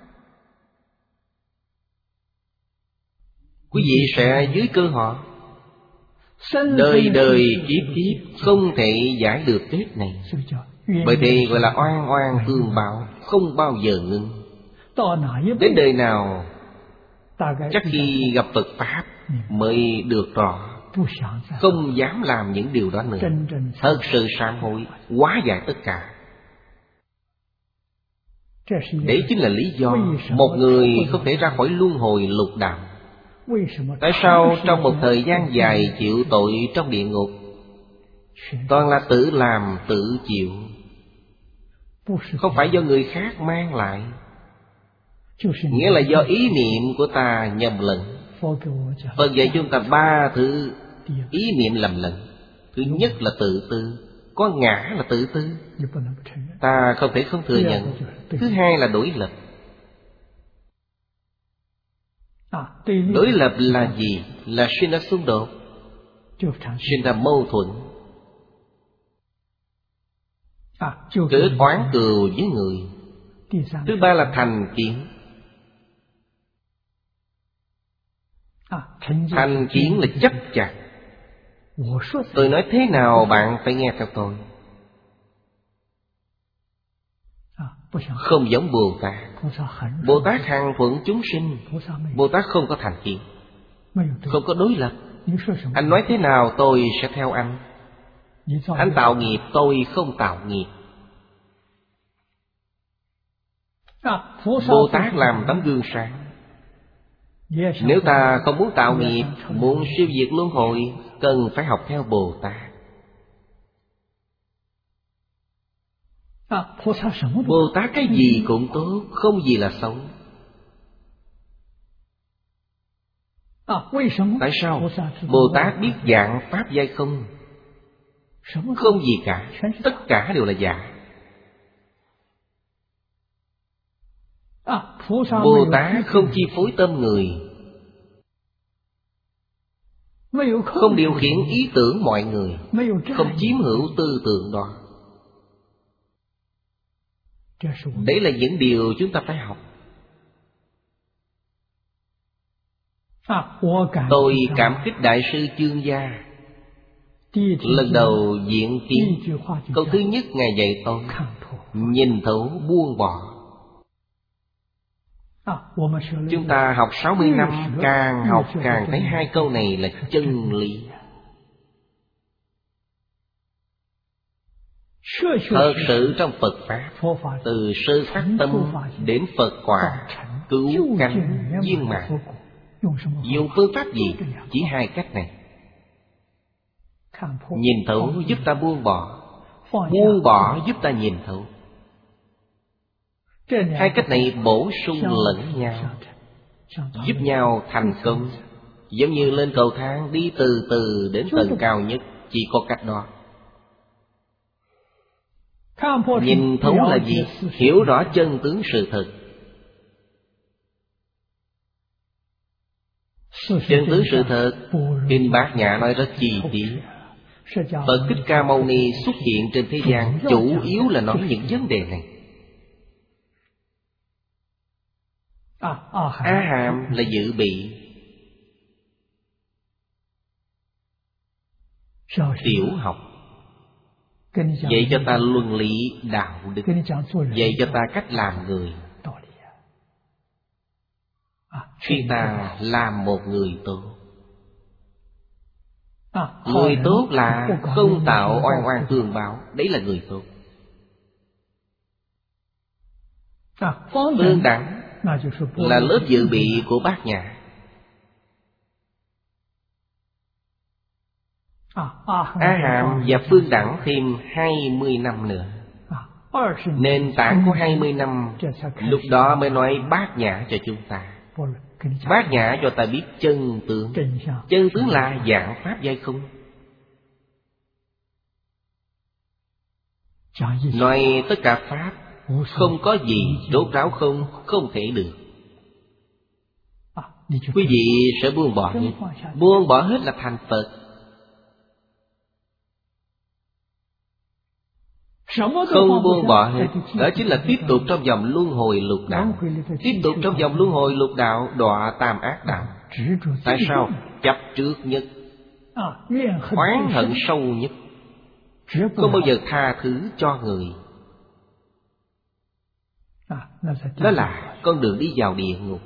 Quý vị sẽ dưới cơ họ. Đời đời kiếp kiếp không thể giải được kết này. Bởi thế gọi là oan oan tương báo, không bao giờ ngưng. Đến đời nào chắc khi gặp Phật Pháp mới được rõ, không dám làm những điều đó nữa. Thật sự sám hối, hóa giải tất cả. Đấy chính là lý do một người không thể ra khỏi luân hồi lục đạo. Tại sao trong một thời gian dài chịu tội trong địa ngục? Toàn là tự làm tự chịu, không phải do người khác mang lại. Nghĩa là do ý niệm của ta nhầm lẫn. Phật dạy chúng ta ba thứ ý niệm lầm lẫn. Thứ nhất là tự tư, có ngã là tự tư, ta không thể không thừa nhận. Thứ hai là đối lập. Đối lập là gì? Là sinh ra xung đột, sinh ra mâu thuẫn, kết oán cừu với người. Thứ ba là thành kiến. Thành kiến là chấp chặt. Tôi nói thế nào bạn phải nghe theo tôi. Không giống Bồ Tát. Bồ Tát hằng thuận chúng sinh. Bồ Tát không có thành kiến, không có đối lập. Anh nói thế nào tôi sẽ theo anh. Anh tạo nghiệp tôi không tạo nghiệp. Bồ Tát làm tấm gương sáng. Nếu ta không muốn tạo nghiệp, muốn siêu diệt luân hồi, cần phải học theo Bồ Tát. Bồ Tát cái gì cũng tốt, không gì là xấu. Tại sao? Bồ Tát biết dạng pháp giai không, không gì cả, tất cả đều là giả. Bồ Tát không chi phối tâm người, không điều khiển ý tưởng mọi người, không chiếm hữu tư tưởng đó. Đấy là những điều chúng ta phải học. Tôi cảm kích Đại sư Chương Gia. Lần đầu diện kiến, câu thứ nhất Ngài dạy tôi: nhìn thấu buông bỏ. Chúng ta học 60 năm, càng học càng thấy hai câu này là chân lý. Thật sự trong Phật Pháp, từ sơ phát tâm đến Phật quả, cứu cánh viên mãn, dùng phương pháp gì? Chỉ hai cách này. Nhìn thấu giúp ta buông bỏ, buông bỏ giúp ta nhìn thấu. Hai cách này bổ sung lẫn nhau, giúp nhau thành công. Giống như lên cầu thang, đi từ từ đến tầng cao nhất, chỉ có cách đó. Nhìn thấu là gì? Hiểu rõ chân tướng sự thật. Chân tướng sự thật, Kinh Bát Nhã nói rất chi tiết. Phật Thích Ca Mâu Ni xuất hiện trên thế gian chủ yếu là nói những vấn đề này. Á hàm là dự bị. Tiểu học dạy cho ta luân lý đạo đức, dạy cho ta cách làm người. Khi ta làm một người tốt. Người tốt là không tạo oan oan tương báo. Đấy là người tốt. Phương đẳng là lớp dự bị của Bát Nhã. Á hàm và phương đẳng thêm 20 năm nữa. Nền tảng của 20 năm, lúc đó mới nói Bát Nhã cho chúng ta. Bát Nhã cho ta biết chân tướng. Chân tướng là dạng pháp giai không. Nói tất cả pháp không có gì rốt ráo không thể được. Quý vị sẽ buông bỏ hết. Buông bỏ hết là thành Phật. Không buông bỏ hết, đó chính là tiếp tục trong vòng luân hồi lục đạo. Tiếp tục trong vòng luân hồi lục đạo, đọa tam ác đạo. Tại sao? Chấp trước nhất, oán hận sâu nhất, không bao giờ tha thứ cho người. Đó là con đường đi vào địa ngục.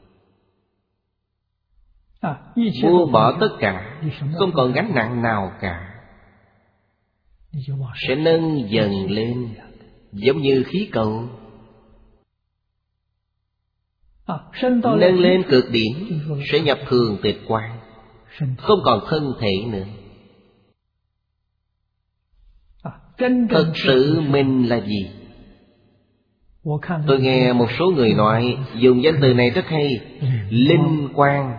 Buông bỏ tất cả, không còn gánh nặng nào cả, sẽ nâng dần lên, giống như khí cầu. Nâng lên cực điểm, sẽ nhập thường tịch quan, không còn thân thể nữa. Thật sự mình là gì? Tôi nghe một số người nói, dùng danh từ này rất hay, linh quang.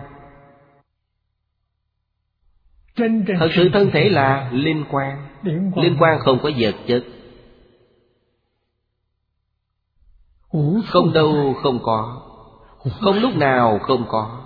Thật sự thân thể là linh quang. Linh quang không có vật chất, không đâu không có, không lúc nào không có.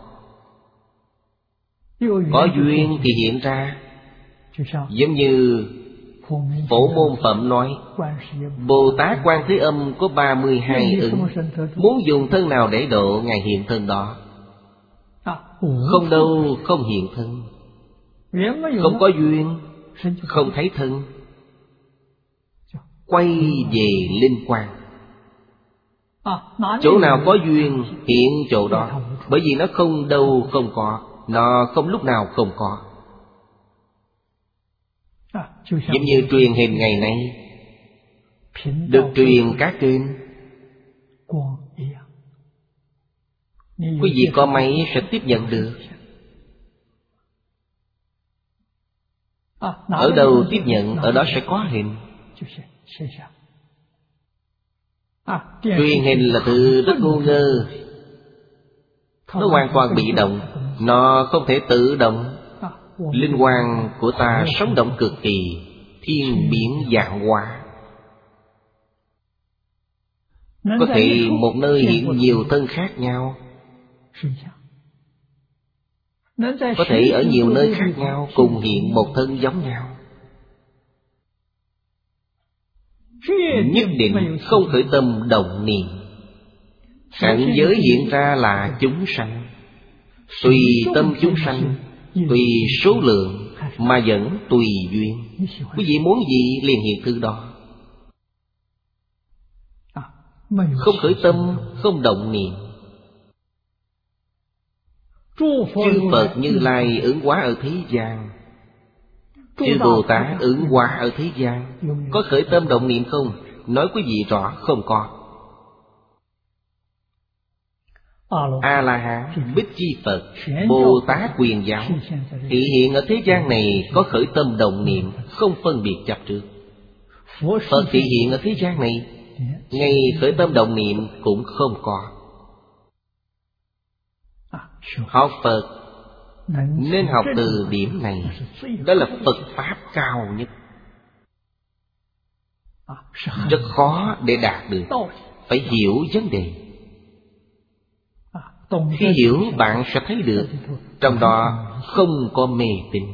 Có duyên thì hiện ra. Giống như Phổ Môn Phẩm nói, Bồ Tát Quan Thế Âm có 32 ứng. Muốn dùng thân nào để độ, Ngài hiện thân đó. Không đâu không hiện thân. Không có duyên, không thấy thân. Quay về linh quang. Chỗ nào có duyên hiện chỗ đó. Bởi vì nó không đâu không có, nó không lúc nào không có. Giống như truyền hình ngày nay được truyền các kênh. Quý vị có máy sẽ tiếp nhận được. Ở đâu tiếp nhận, ở đó sẽ có hình. Truyền hình là từ rất ngu ngơ. Nó hoàn toàn bị động, nó không thể tự động. Linh quang của ta sống động cực kỳ, thiên biến vạn hóa. Có thể một nơi hiện nhiều thân khác nhau, có thể ở nhiều nơi khác nhau cùng hiện một thân giống nhau. Nhất định không khởi tâm động niệm. Cảnh giới hiện ra là chúng sanh. Tùy tâm chúng sanh, tùy số lượng mà vẫn tùy duyên. Quý vị muốn gì liền hiện thứ đó. Không khởi tâm, không động niệm. Chư Phật Như Lai ứng hóa ở thế gian, chư Bồ Tát ứng hóa ở thế gian, có khởi tâm động niệm không? Nói quý vị rõ, không có. A-la-hán, Bích Chi Phật, Bồ Tát Quyền Giáo thị hiện ở thế gian này có khởi tâm động niệm, không phân biệt chấp trước. Phật thị hiện ở thế gian này, ngay khởi tâm động niệm cũng không có. Học Phật nên học từ điểm này. Đó là Phật Pháp cao nhất, rất khó để đạt được. Phải hiểu vấn đề. Khi hiểu bạn sẽ thấy được trong đó không có mê tín.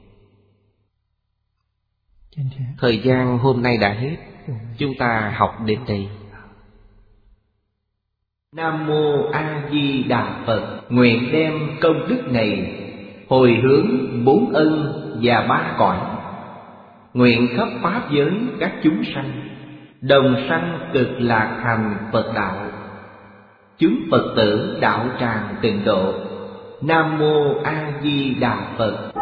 Thời gian hôm nay đã hết, chúng ta học đến đây. Nam Mô A Di Đà Phật. Nguyện đem công đức này hồi hướng bốn ân và ba cõi, nguyện khắp pháp giới các chúng sanh đồng sanh cực lạc thành Phật đạo, chúng Phật tử đạo tràng tịnh độ. Nam Mô A Di Đà Phật.